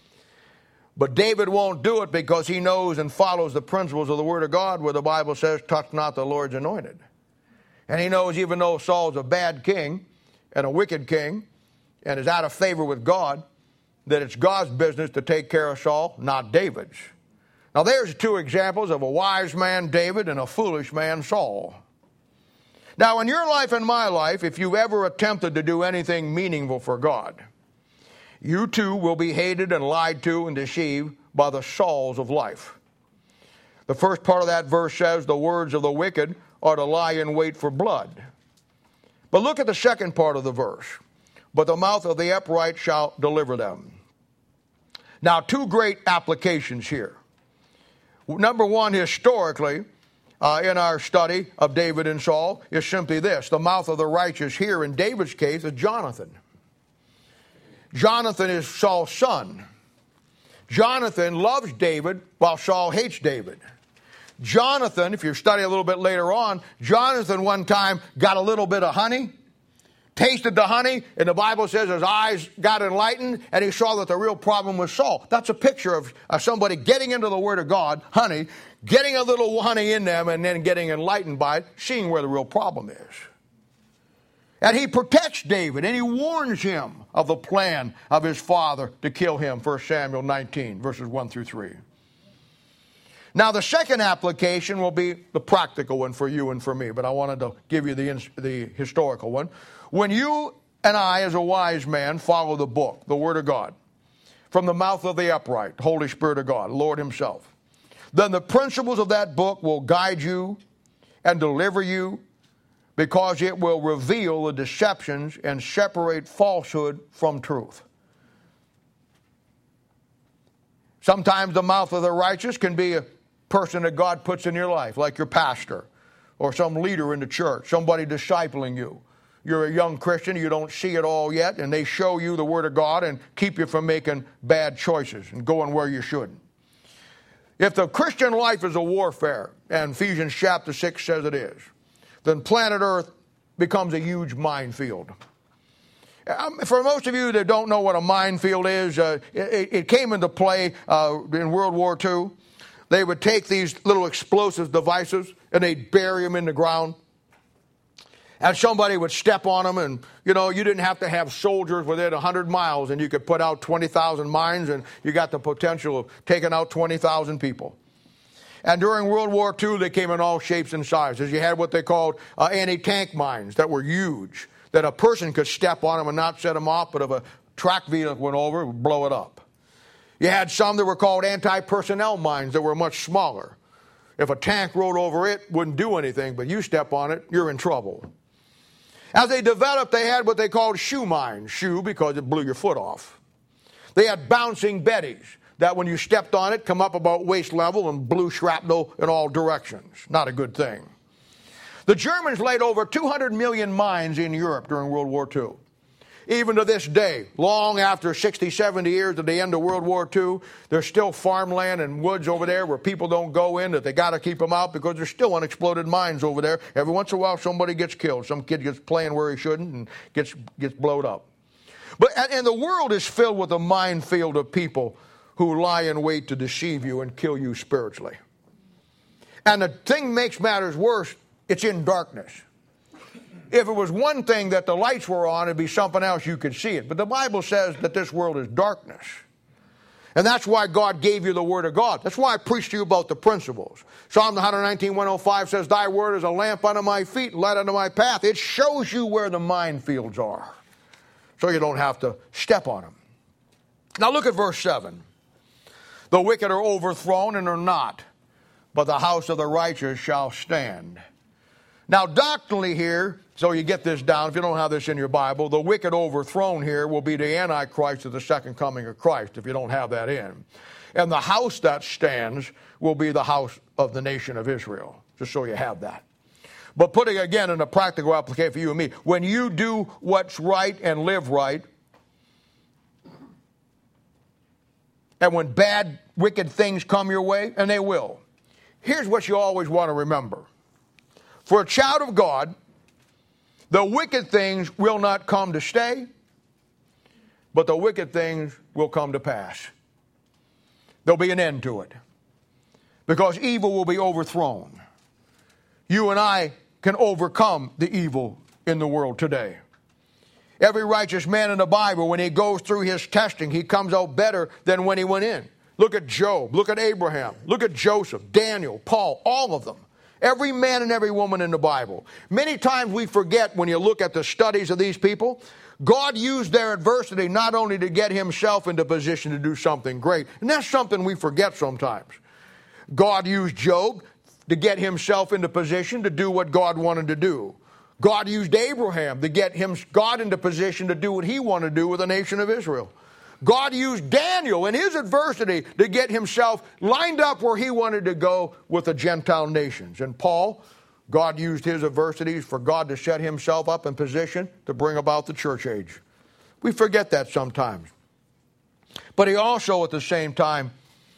But David won't do it because he knows and follows the principles of the Word of God, where the Bible says, touch not the Lord's anointed. And he knows even though Saul's a bad king and a wicked king and is out of favor with God, that it's God's business to take care of Saul, not David's. Now there's two examples of a wise man, David, and a foolish man, Saul. Now in your life and my life, if you've ever attempted to do anything meaningful for God, you too will be hated and lied to and deceived by the Sauls of life. The first part of that verse says the words of the wicked are to lie in wait for blood. But look at the second part of the verse. But the mouth of the upright shall deliver them. Now, two great applications here. Number one, historically, uh, in our study of David and Saul, is simply this. The mouth of the righteous here, in David's case, is Jonathan. Jonathan is Saul's son. Jonathan loves David while Saul hates David. Jonathan, if you study a little bit later on, Jonathan one time got a little bit of honey, tasted the honey, and the Bible says his eyes got enlightened, and he saw that the real problem was Saul. That's a picture of uh, somebody getting into the Word of God, honey, getting a little honey in them, and then getting enlightened by it, seeing where the real problem is. And he protects David, and he warns him of the plan of his father to kill him, First Samuel nineteen, verses one through three. Now, the second application will be the practical one for you and for me, but I wanted to give you the, the historical one. When you and I, as a wise man, follow the book, the Word of God, from the mouth of the upright, Holy Spirit of God, Lord himself, then the principles of that book will guide you and deliver you, because it will reveal the deceptions and separate falsehood from truth. Sometimes the mouth of the righteous can be a person that God puts in your life, like your pastor or some leader in the church, somebody discipling you. You're a young Christian, you don't see it all yet, and they show you the Word of God and keep you from making bad choices and going where you shouldn't. If the Christian life is a warfare, and Ephesians chapter six says it is, then planet Earth becomes a huge minefield. Um, for most of you that don't know what a minefield is, uh, it, it came into play uh, in World War Two. They would take these little explosive devices and they'd bury them in the ground. And somebody would step on them, and, you know, you didn't have to have soldiers within one hundred miles, and you could put out twenty thousand mines, and you got the potential of taking out twenty thousand people. And during World War Two, they came in all shapes and sizes. You had what they called uh, anti-tank mines that were huge, that a person could step on them and not set them off, but if a track vehicle went over, it would blow it up. You had some that were called anti-personnel mines that were much smaller. If a tank rode over it, wouldn't do anything, but you step on it, you're in trouble. As they developed, they had what they called shoe mines. Shoe because it blew your foot off. They had bouncing Bettys that when you stepped on it, come up about waist level and blew shrapnel in all directions. Not a good thing. The Germans laid over two hundred million mines in Europe during World War Two. Even to this day, long after sixty, seventy years at the end of World War Two, there's still farmland and woods over there where people don't go in, that they got to keep them out because there's still unexploded mines over there. Every once in a while, somebody gets killed. Some kid gets playing where he shouldn't and gets, gets blowed up. But, and the world is filled with a minefield of people who lie in wait to deceive you and kill you spiritually. And the thing makes matters worse, it's in darkness. If it was one thing that the lights were on, it'd be something else, you could see it. But the Bible says that this world is darkness. And that's why God gave you the Word of God. That's why I preached to you about the principles. Psalm one nineteen, one oh five says, thy word is a lamp unto my feet, light unto my path. It shows you where the minefields are, so you don't have to step on them. Now look at verse seven. The wicked are overthrown and are not, but the house of the righteous shall stand. Now, doctrinally here, so you get this down, if you don't have this in your Bible, the wicked overthrown here will be the Antichrist of the second coming of Christ, if you don't have that in. And the house that stands will be the house of the nation of Israel, just so you have that. But putting again in a practical application for you and me, when you do what's right and live right, and when bad, wicked things come your way, and they will, here's what you always want to remember. For a child of God, the wicked things will not come to stay, but the wicked things will come to pass. There'll be an end to it, because evil will be overthrown. You and I can overcome the evil in the world today. Every righteous man in the Bible, when he goes through his testing, he comes out better than when he went in. Look at Job, look at Abraham, look at Joseph, Daniel, Paul, all of them. Every man and every woman in the Bible. Many times we forget, when you look at the studies of these people, God used their adversity not only to get himself into position to do something great, and that's something we forget sometimes. God used Job to get himself into position to do what God wanted to do. God used Abraham to get him, God into position to do what he wanted to do with the nation of Israel. God used Daniel in his adversity to get himself lined up where he wanted to go with the Gentile nations. And Paul, God used his adversities for God to set himself up in position to bring about the church age. We forget that sometimes. But he also, at the same time,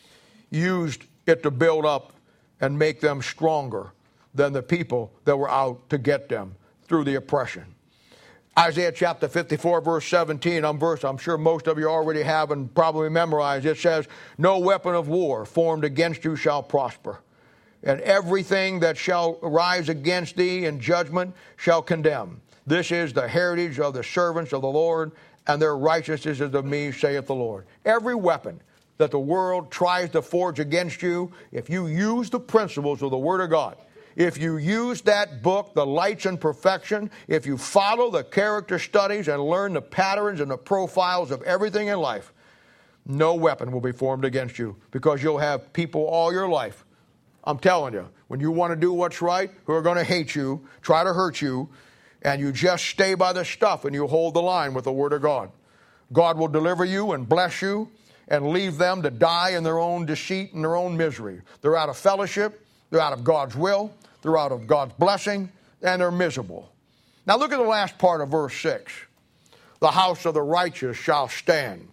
used it to build up and make them stronger than the people that were out to get them through the oppression. Isaiah chapter fifty-four, verse seventeen, I'm verse I'm sure most of you already have and probably memorized. It says, "No weapon of war formed against you shall prosper, and everything that shall rise against thee in judgment shall condemn. This is the heritage of the servants of the Lord, and their righteousness is of me, saith the Lord." Every weapon that the world tries to forge against you, if you use the principles of the Word of God, if you use that book, The Lights in Perfection, if you follow the character studies and learn the patterns and the profiles of everything in life, no weapon will be formed against you, because you'll have people all your life, I'm telling you, when you want to do what's right, who are going to hate you, try to hurt you, and you just stay by the stuff and you hold the line with the Word of God. God will deliver you and bless you and leave them to die in their own deceit and their own misery. They're out of fellowship, they're out of God's will, they're out of God's blessing, and they're miserable. Now look at the last part of verse six. The house of the righteous shall stand.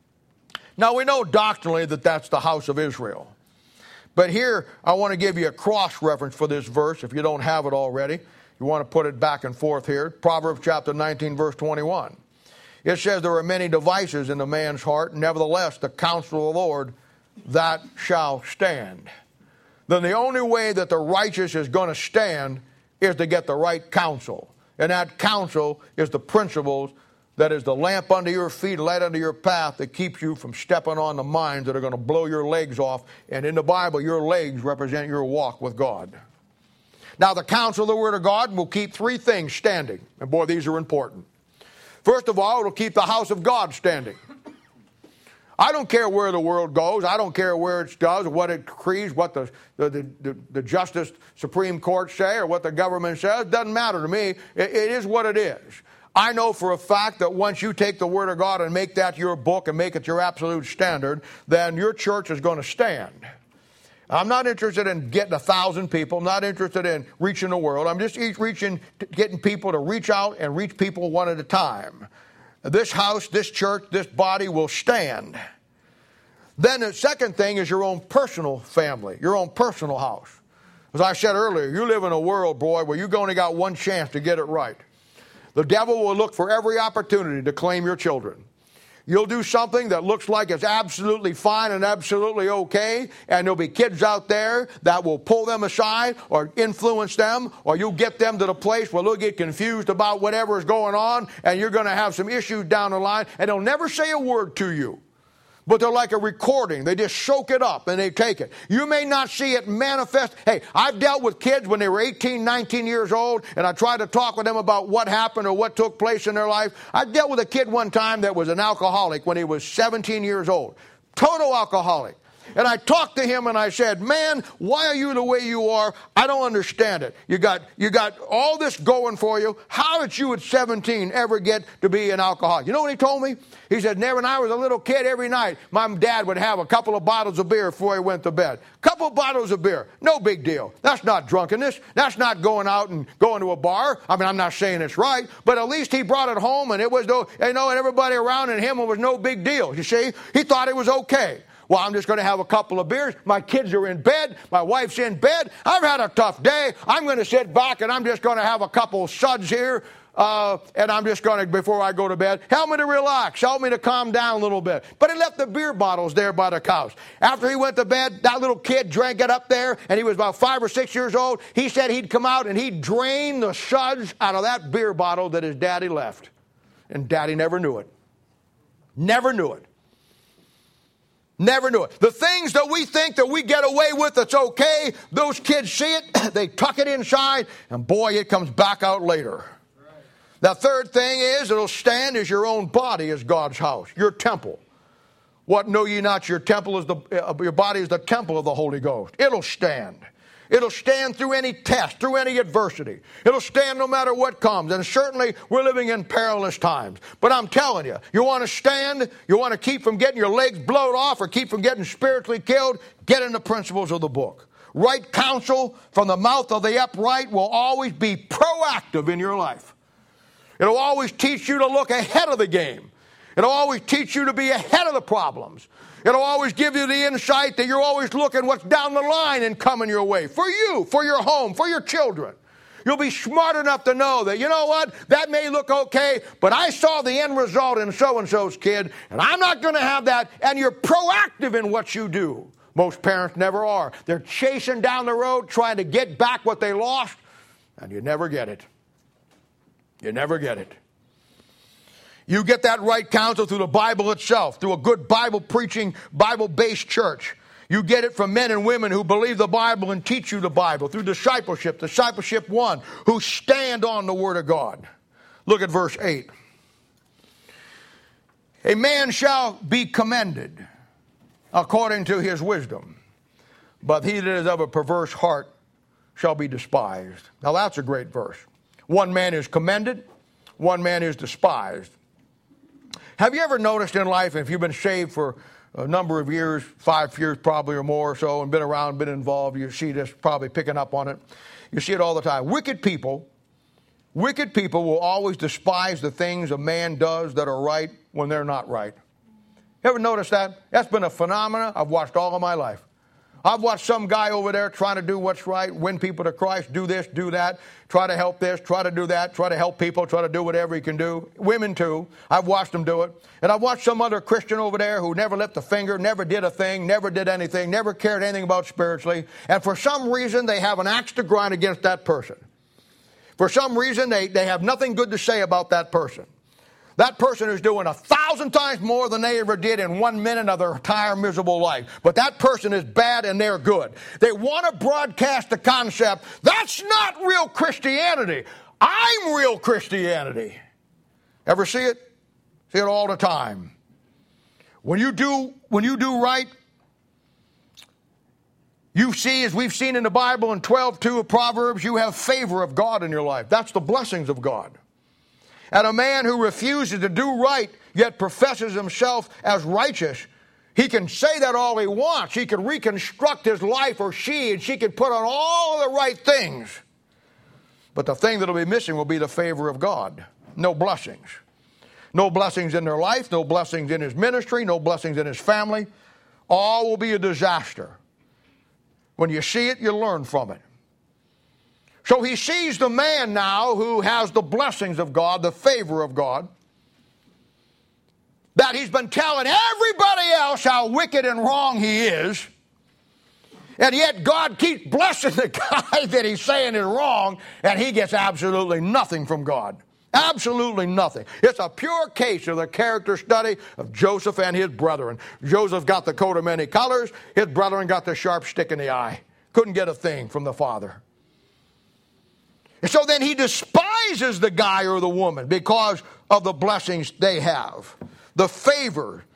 Now we know doctrinally that that's the house of Israel. But here I want to give you a cross-reference for this verse, if you don't have it already. You want to put it back and forth here. Proverbs chapter nineteen, verse twenty-one. It says, "There are many devices in a man's heart, nevertheless the counsel of the Lord, that shall stand." Then the only way that the righteous is going to stand is to get the right counsel. And that counsel is the principles that is the lamp under your feet, light under your path, that keeps you from stepping on the mines that are going to blow your legs off. And in the Bible, your legs represent your walk with God. Now, the counsel of the Word of God will keep three things standing. And boy, these are important. First of all, it will keep the house of God standing. I don't care where the world goes. I don't care where it does, what it decrees, what the, the, the, the Justice Supreme Court say, or what the government says. It doesn't matter to me. It, it is what it is. I know for a fact that once you take the Word of God and make that your book and make it your absolute standard, then your church is going to stand. I'm not interested in getting a thousand people. I'm not interested in reaching the world. I'm just reaching, getting people to reach out and reach people one at a time. This house, this church, this body will stand. Then the second thing is your own personal family, your own personal house. As I said earlier, you live in a world, boy, where you've only got one chance to get it right. The devil will look for every opportunity to claim your children. You'll do something that looks like it's absolutely fine and absolutely okay, and there'll be kids out there that will pull them aside or influence them, or you'll get them to the place where they'll get confused about whatever is going on, and you're going to have some issues down the line, and they'll never say a word to you. But they're like a recording. They just soak it up and they take it. You may not see it manifest. Hey, I've dealt with kids when they were eighteen, nineteen years old, and I tried to talk with them about what happened or what took place in their life. I dealt with a kid one time that was an alcoholic when he was seventeen years old. Total alcoholic. And I talked to him and I said, man, why are you the way you are? I don't understand it. You got, you got all this going for you. How did you at seventeen ever get to be an alcoholic? You know what he told me? He said, never, when I was a little kid, every night, my dad would have a couple of bottles of beer before he went to bed. Couple of bottles of beer. No big deal. That's not drunkenness. That's not going out and going to a bar. I mean, I'm not saying it's right, but at least he brought it home and it was no, you know, and everybody around and him, it was no big deal. You see, he thought it was okay. Well, I'm just going to have a couple of beers. My kids are in bed. My wife's in bed. I've had a tough day. I'm going to sit back and I'm just going to have a couple of suds here. Uh, and I'm just going to, before I go to bed, help me to relax, help me to calm down a little bit. But he left the beer bottles there by the couch. After he went to bed, that little kid drank it up there, and he was about five or six years old. He said he'd come out and he'd drain the suds out of that beer bottle that his daddy left. And daddy never knew it. Never knew it. Never knew it. The things that we think that we get away with that's okay, those kids see it, they tuck it inside, and boy, it comes back out later. The third thing is, it'll stand as your own body is God's house, your temple. What know ye not? Your temple is the uh, your body is the temple of the Holy Ghost. It'll stand. It'll stand through any test, through any adversity. It'll stand no matter what comes. And certainly we're living in perilous times. But I'm telling you, you want to stand, you want to keep from getting your legs blown off or keep from getting spiritually killed, get in the principles of the book. Right counsel from the mouth of the upright will always be proactive in your life. It'll always teach you to look ahead of the game. It'll always teach you to be ahead of the problems. It'll always give you the insight that you're always looking what's down the line and coming your way. For you, for your home, for your children. You'll be smart enough to know that, you know what, that may look okay, but I saw the end result in so-and-so's kid, and I'm not going to have that, and you're proactive in what you do. Most parents never are. They're chasing down the road, trying to get back what they lost, and you never get it. You never get it. You get that right counsel through the Bible itself, through a good Bible-preaching, Bible-based church. You get it from men and women who believe the Bible and teach you the Bible, through discipleship, discipleship one, who stand on the Word of God. Look at verse eight. A man shall be commended according to his wisdom, but he that is of a perverse heart shall be despised. Now that's a great verse. One man is commended, one man is despised. Have you ever noticed in life, if you've been saved for a number of years, five years probably or more or so, and been around, been involved, you see this probably picking up on it. You see it all the time. Wicked people, wicked people will always despise the things a man does that are right when they're not right. You ever notice that? That's been a phenomenon I've watched all of my life. I've watched some guy over there trying to do what's right, win people to Christ, do this, do that, try to help this, try to do that, try to help people, try to do whatever he can do. Women too. I've watched them do it. And I've watched some other Christian over there who never lifted a finger, never did a thing, never did anything, never cared anything about spiritually. And for some reason, they have an axe to grind against that person. For some reason, they, they have nothing good to say about that person. That person is doing a thousand times more than they ever did in one minute of their entire miserable life. But that person is bad and they're good. They want to broadcast the concept, that's not real Christianity. I'm real Christianity. Ever see it? See it all the time. When you do, when you do right, you see, as we've seen in the Bible in twelve two of Proverbs, you have favor of God in your life. That's the blessings of God. And a man who refuses to do right, yet professes himself as righteous, he can say that all he wants. He can reconstruct his life, or she, and she can put on all of the right things. But the thing that will be missing will be the favor of God. No blessings. No blessings in their life, no blessings in his ministry, no blessings in his family. All will be a disaster. When you see it, you learn from it. So he sees the man now who has the blessings of God, the favor of God, that he's been telling everybody else how wicked and wrong he is, and yet God keeps blessing the guy that he's saying is wrong, and he gets absolutely nothing from God. Absolutely nothing. It's a pure case of the character study of Joseph and his brethren. Joseph got the coat of many colors. His brethren got the sharp stick in the eye. Couldn't get a thing from the father. And so then he despises the guy or the woman because of the blessings they have, the favor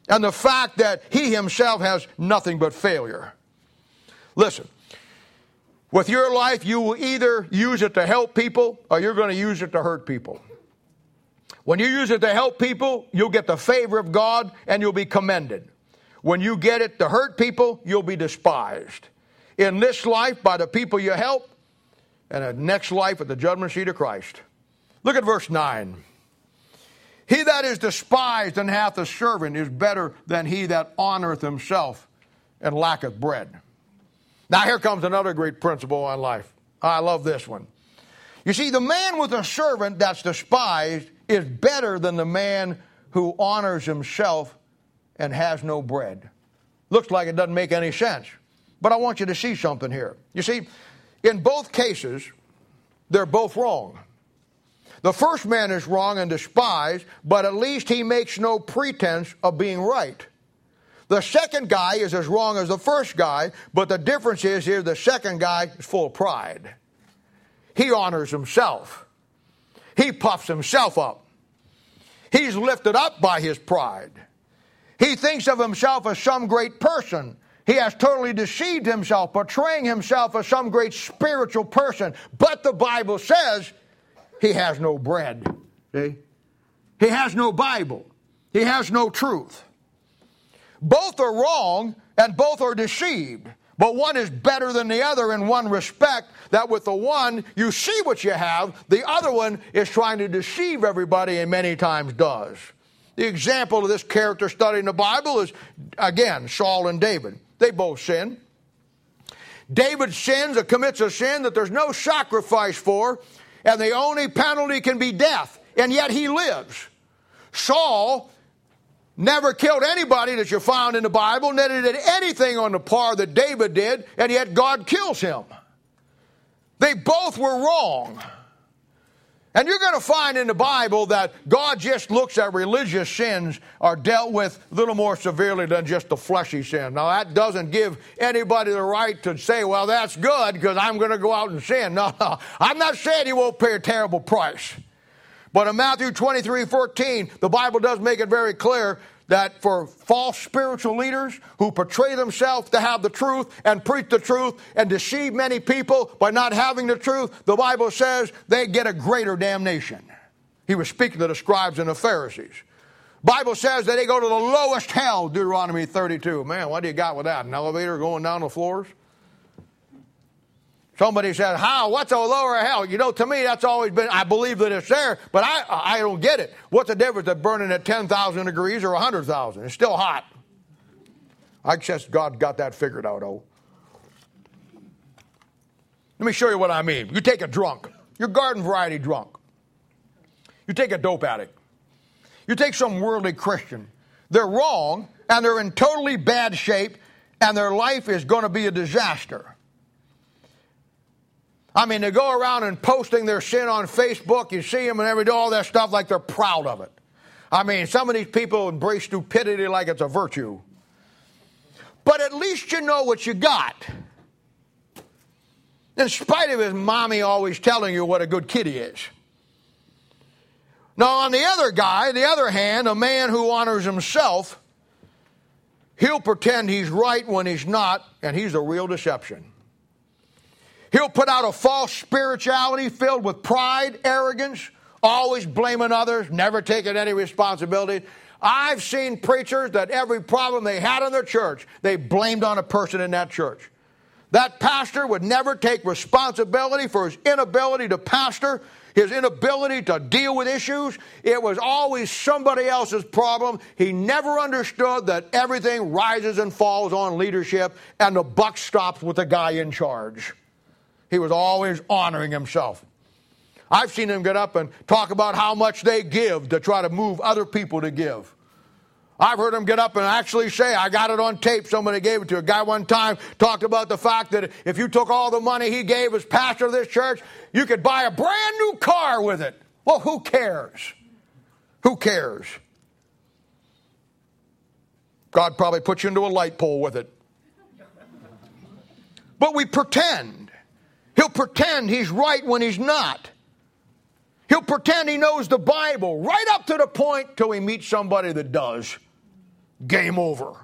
and the fact that he himself has nothing but failure. Listen, with your life, you will either use it to help people or you're going to use it to hurt people. When you use it to help people, you'll get the favor of God and you'll be commended. When you get it to hurt people, you'll be despised. In this life, by the people you help, and the next life at the judgment seat of Christ. Look at verse nine. He that is despised and hath a servant is better than he that honoreth himself and lacketh bread. Now here comes another great principle on life. I love this one. You see, the man with a servant that's despised is better than the man who honors himself and has no bread. Looks like it doesn't make any sense. But I want you to see something here. You see, in both cases, they're both wrong. The first man is wrong and despised, but at least he makes no pretense of being right. The second guy is as wrong as the first guy, but the difference is here the second guy is full of pride. He honors himself. He puffs himself up. He's lifted up by his pride. He thinks of himself as some great person. He has totally deceived himself, portraying himself as some great spiritual person. But the Bible says he has no bread. See? He has no Bible. He has no truth. Both are wrong and both are deceived. But one is better than the other in one respect, that with the one you see what you have, the other one is trying to deceive everybody and many times does. The example of this character study in the Bible is, again, Saul and David. They both sin. David sins or commits a sin that there's no sacrifice for, and the only penalty can be death, and yet he lives. Saul never killed anybody that you found in the Bible, never did anything on the par that David did, and yet God kills him. They both were wrong. And you're going to find in the Bible that God just looks at religious sins are dealt with a little more severely than just the fleshy sin. Now, that doesn't give anybody the right to say, well, that's good because I'm going to go out and sin. No, no. I'm not saying you won't pay a terrible price. But in Matthew twenty-three fourteen, the Bible does make it very clear that for false spiritual leaders who portray themselves to have the truth and preach the truth and deceive many people by not having the truth, the Bible says they get a greater damnation. He was speaking to the scribes and the Pharisees. Bible says that they go to the lowest hell, Deuteronomy thirty-two. Man, what do you got with that? An elevator going down the floors? Somebody said, how? What's a lower hell? You know, to me, that's always been, I believe that it's there, but I I don't get it. What's the difference of burning at ten thousand degrees or one hundred thousand? It's still hot. I guess God got that figured out, oh. Let me show you what I mean. You take a drunk. You're garden variety drunk. You take a dope addict. You take some worldly Christian. They're wrong, and they're in totally bad shape, and their life is going to be a disaster. I mean, they go around and posting their sin on Facebook. You see them and they do all that stuff like they're proud of it. I mean, some of these people embrace stupidity like it's a virtue. But at least you know what you got. In spite of his mommy always telling you what a good kid he is. Now, on the other guy, the other hand, a man who honors himself, he'll pretend he's right when he's not, and he's a real deception. He'll put out a false spirituality filled with pride, arrogance, always blaming others, never taking any responsibility. I've seen preachers that every problem they had in their church, they blamed on a person in that church. That pastor would never take responsibility for his inability to pastor, his inability to deal with issues. It was always somebody else's problem. He never understood that everything rises and falls on leadership, and the buck stops with the guy in charge. He was always honoring himself. I've seen him get up and talk about how much they give to try to move other people to give. I've heard him get up and actually say, I got it on tape, somebody gave it to a guy one time, talked about the fact that if you took all the money he gave as pastor of this church, you could buy a brand new car with it. Well, who cares? Who cares? God probably put you into a light pole with it. But we pretend. He'll pretend he's right when he's not. He'll pretend he knows the Bible right up to the point till he meets somebody that does. game over.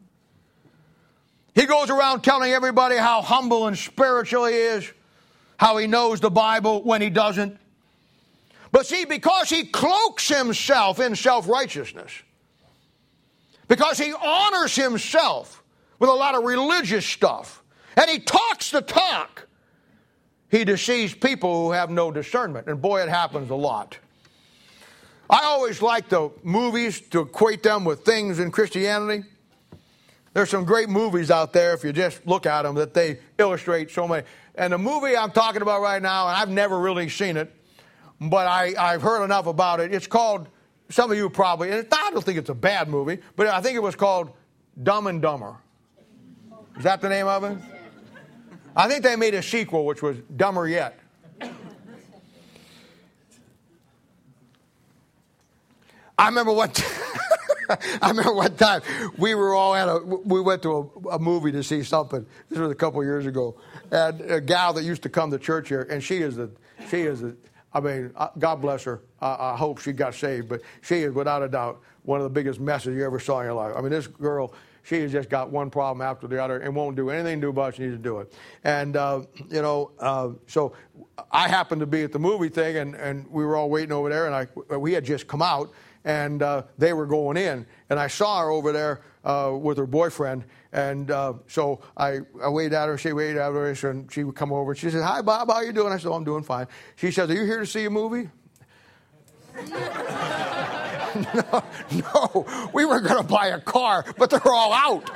He goes around telling everybody how humble and spiritual he is, how he knows the Bible when he doesn't. But see, because he cloaks himself in self-righteousness, because he honors himself with a lot of religious stuff, and he talks the talk, he deceives people who have no discernment. And boy, it happens a lot. I always like the movies to equate them with things in Christianity. There's some great movies out there, if you just look at them, that they illustrate so many. And the movie I'm talking about right now, and I've never really seen it, but I, I've heard enough about it. It's called, some of you probably, and I don't think it's a bad movie, but I think it was called Dumb and Dumber. Is that the name of it? I think they made a sequel, which was Dumber Yet. I remember one time, I remember one time we were all at a, we went to a, a movie to see something. This was a couple of years ago. And a gal that used to come to church here, and she is a, she is a, I mean, God bless her. I, I hope she got saved, but she is without a doubt one of the biggest messes you ever saw in your life. I mean, this girl, she has just got one problem after the other and won't do anything to do about it. She needs to do it. And, uh, you know, uh, so I happened to be at the movie thing, and, and we were all waiting over there, and I, we had just come out, and uh, they were going in. And I saw her over there uh, with her boyfriend. And uh, so I, I waved at her, she waved at her, and she would come over. And she said, "Hi, Bob, how you doing?" I said, "Oh, I'm doing fine." She says, "Are you here to see a movie?" No, no, we were going to buy a car, but they're all out.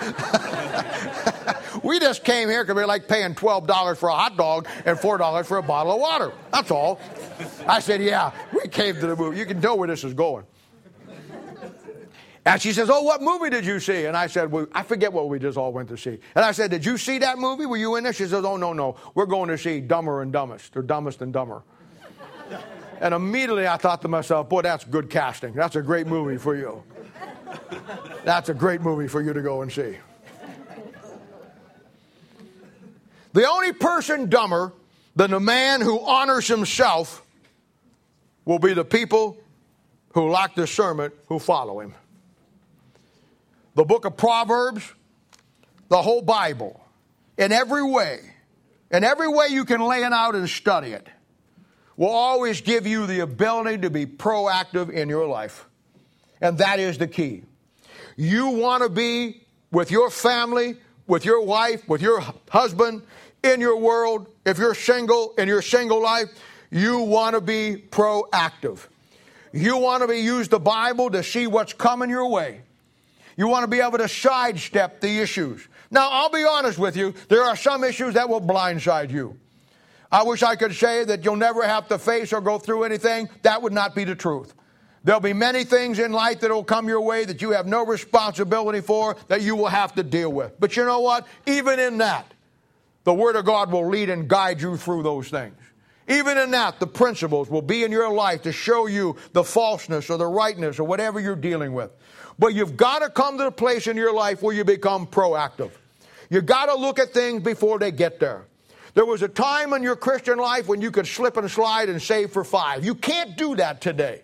We just came here because we like paying twelve dollars for a hot dog and four dollars for a bottle of water. That's all. I said, "Yeah, we came to the movie. You can know where this is going." And she says, "Oh, what movie did you see?" And I said, well, I forget what we just all went to see. And I said, "Did you see that movie? Were you in there?" She says, "Oh, no, no. We're going to see Dumber and Dumbest, or Dumbest and Dumber." And immediately I thought to myself, boy, that's good casting. That's a great movie for you. That's a great movie for you to go and see. The only person dumber than the man who honors himself will be the people who lack discernment who follow him. The book of Proverbs, the whole Bible, in every way, in every way you can lay it out and study it, will always give you the ability to be proactive in your life. And that is the key. You want to be with your family, with your wife, with your husband, in your world. If you're single, in your single life, you want to be proactive. You want to be use the Bible to see what's coming your way. You want to be able to sidestep the issues. Now, I'll be honest with you, there are some issues that will blindside you. I wish I could say that you'll never have to face or go through anything. That would not be the truth. There'll be many things in life that will come your way that you have no responsibility for, that you will have to deal with. But you know what? Even in that, the Word of God will lead and guide you through those things. Even in that, the principles will be in your life to show you the falseness or the rightness or whatever you're dealing with. But you've got to come to the place in your life where you become proactive. You've got to look at things before they get there. There was a time in your Christian life when you could slip and slide and save for five. You can't do that today.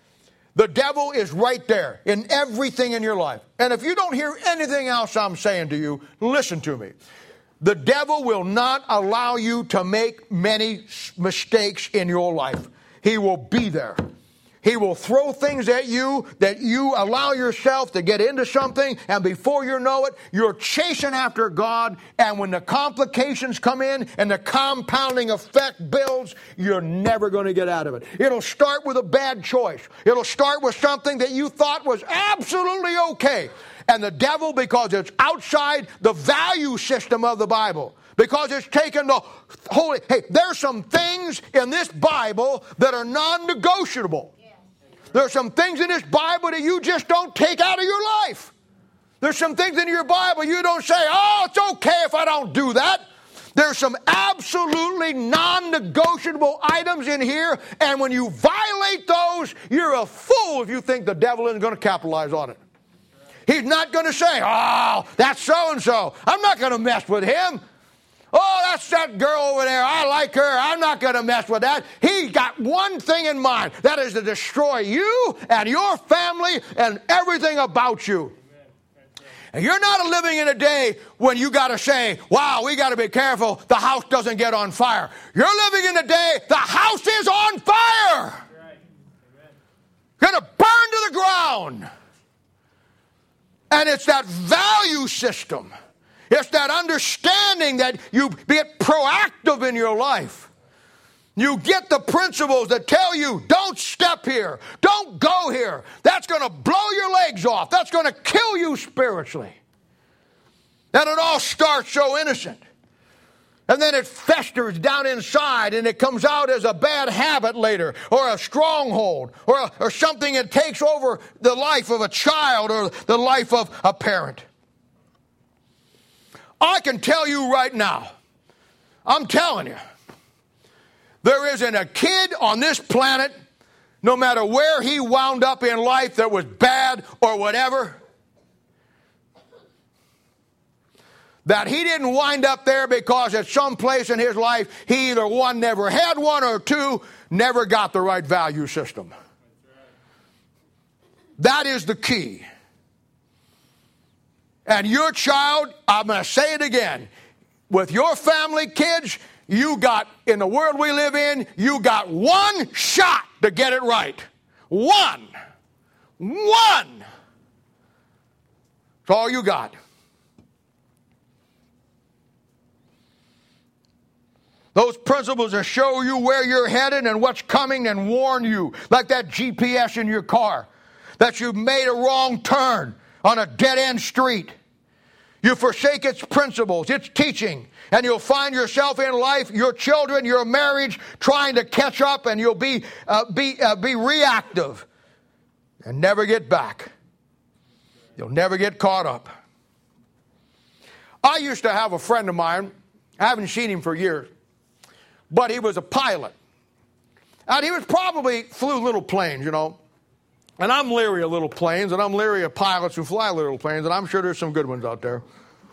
The devil is right there in everything in your life. And if you don't hear anything else I'm saying to you, listen to me. The devil will not allow you to make many mistakes in your life. He will be there. He will throw things at you that you allow yourself to get into something, and before you know it, you're chasing after God, and when the complications come in and the compounding effect builds, you're never going to get out of it. It'll start with a bad choice. It'll start with something that you thought was absolutely okay. And the devil, because it's outside the value system of the Bible, because it's taken the holy, hey, there's some things in this Bible that are non-negotiable. There's some things in this Bible that you just don't take out of your life. There's some things in your Bible you don't say, "Oh, it's okay if I don't do that." There's some absolutely non-negotiable items in here, and when you violate those, you're a fool if you think the devil isn't going to capitalize on it. He's not going to say, "Oh, that's so-and-so. I'm not going to mess with him. Oh, that's that girl over there. I like her. I'm not going to mess with that." He's got one thing in mind. That is to destroy you and your family and everything about you. And you're not living in a day when you got to say, wow, we got to be careful the house doesn't get on fire. You're living in a day the house is on fire. Going to burn to the ground. And it's that value system. It's that understanding that you get proactive in your life. You get the principles that tell you, don't step here. Don't go here. That's going to blow your legs off. That's going to kill you spiritually. And it all starts so innocent. And then it festers down inside and it comes out as a bad habit later, or a stronghold, or, a, or something that takes over the life of a child or the life of a parent. I can tell you right now, I'm telling you, there isn't a kid on this planet, no matter where he wound up in life that was bad or whatever, that he didn't wind up there because at some place in his life, he either one, never had one, or two, never got the right value system. That is the key. And your child, I'm going to say it again, with your family, kids, you got, in the world we live in, you got one shot to get it right. One. One. That's all you got. Those principles that show you where you're headed and what's coming and warn you, like that G P S in your car, that you've made a wrong turn on a dead-end street. You forsake its principles, its teaching, and you'll find yourself in life, your children, your marriage, trying to catch up, and you'll be uh, be uh, be reactive and never get back. You'll never get caught up. I used to have a friend of mine. I haven't seen him for years, but he was a pilot. And he was probably flew little planes, you know. And I'm leery of little planes, and I'm leery of pilots who fly little planes, and I'm sure there's some good ones out there.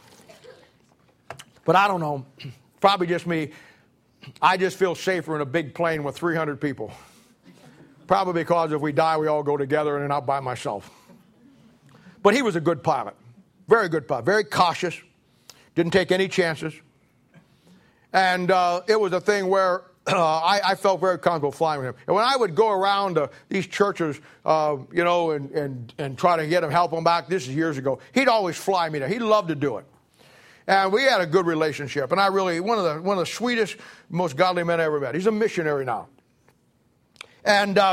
But I don't know. Probably just me. I just feel safer in a big plane with three hundred people. Probably because if we die, we all go together and not by myself. But he was a good pilot. Very good pilot. Very cautious. Didn't take any chances. And uh, it was a thing where uh, I, I felt very comfortable flying with him. And when I would go around uh, these churches, uh, you know, and, and, and try to get him, help him back, this is years ago, he'd always fly me there. He loved to do it. And we had a good relationship. And I really, one of the one of the sweetest, most godly men I ever met. He's a missionary now. And uh,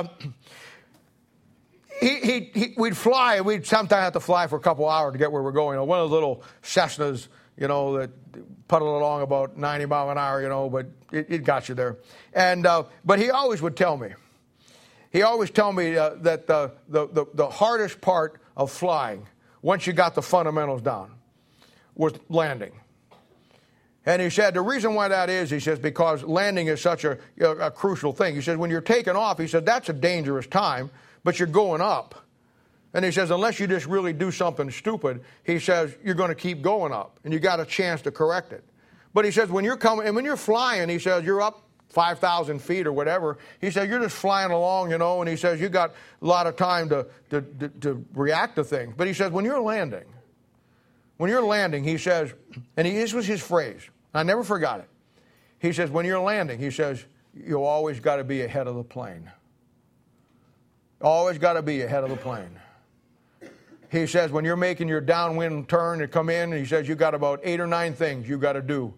he, he, he, we'd fly, and we'd sometimes have to fly for a couple hours to get where we're going. You know, one of the little Cessnas, you know, that puddle along about ninety miles an hour, you know, but it, it got you there. And uh, but he always would tell me, he always tell me uh, that the, the, the, the hardest part of flying, once you got the fundamentals down, was landing. And he said, the reason why that is, he says, because landing is such a, a, a crucial thing. He says, when you're taking off, he said, that's a dangerous time, but you're going up. And he says, unless you just really do something stupid, he says, you're going to keep going up, and you got a chance to correct it. But he says, when you're coming, and when you're flying, he says, you're up five thousand feet or whatever. He said, you're just flying along, you know, and he says, you got a lot of time to, to, to, to react to things. But he says, when you're landing, when you're landing, he says, and he, this was his phrase, I never forgot it. He says, when you're landing, he says, you always got to be ahead of the plane. Always got to be ahead of the plane. He says, when you're making your downwind turn to come in, he says, you got about eight or nine things you got to do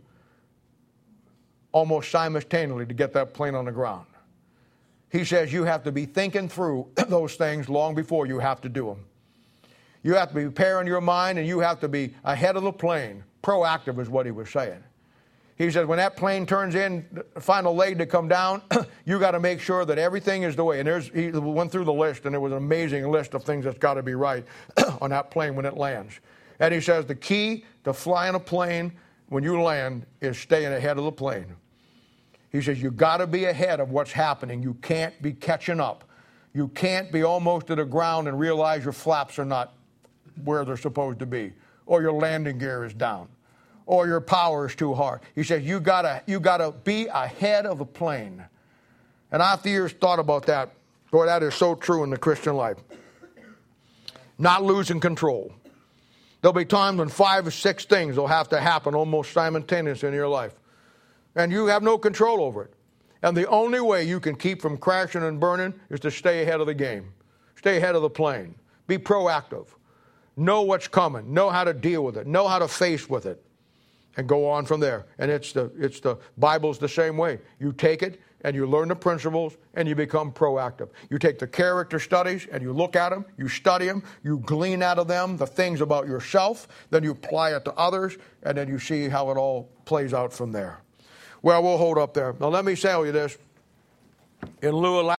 almost simultaneously to get that plane on the ground. He says, you have to be thinking through those things long before you have to do them. You have to be preparing your mind, and you have to be ahead of the plane. Proactive is what he was saying. He said, when that plane turns in, the final leg to come down, you got to make sure that everything is the way. And there's, he went through the list, and it was an amazing list of things that's got to be right on that plane when it lands. And he says the key to flying a plane when you land is staying ahead of the plane. He says you got to be ahead of what's happening. You can't be catching up. You can't be almost to the ground and realize your flaps are not where they're supposed to be, or your landing gear is down, or your power is too hard. He says you gotta you gotta be ahead of the plane. And after years thought about that, boy, that is so true in the Christian life. Not losing control. There'll be times when five or six things will have to happen almost simultaneously in your life. And you have no control over it. And the only way you can keep from crashing and burning is to stay ahead of the game. Stay ahead of the plane. Be proactive. Know what's coming. Know how to deal with it. Know how to face with it. And go on from there. And it's the, it's the Bible's the same way. You take it and you learn the principles and you become proactive. You take the character studies and you look at them, you study them, you glean out of them the things about yourself, then you apply it to others, and then you see how it all plays out from there. Well, we'll hold up there. Now let me tell you this. In lieu of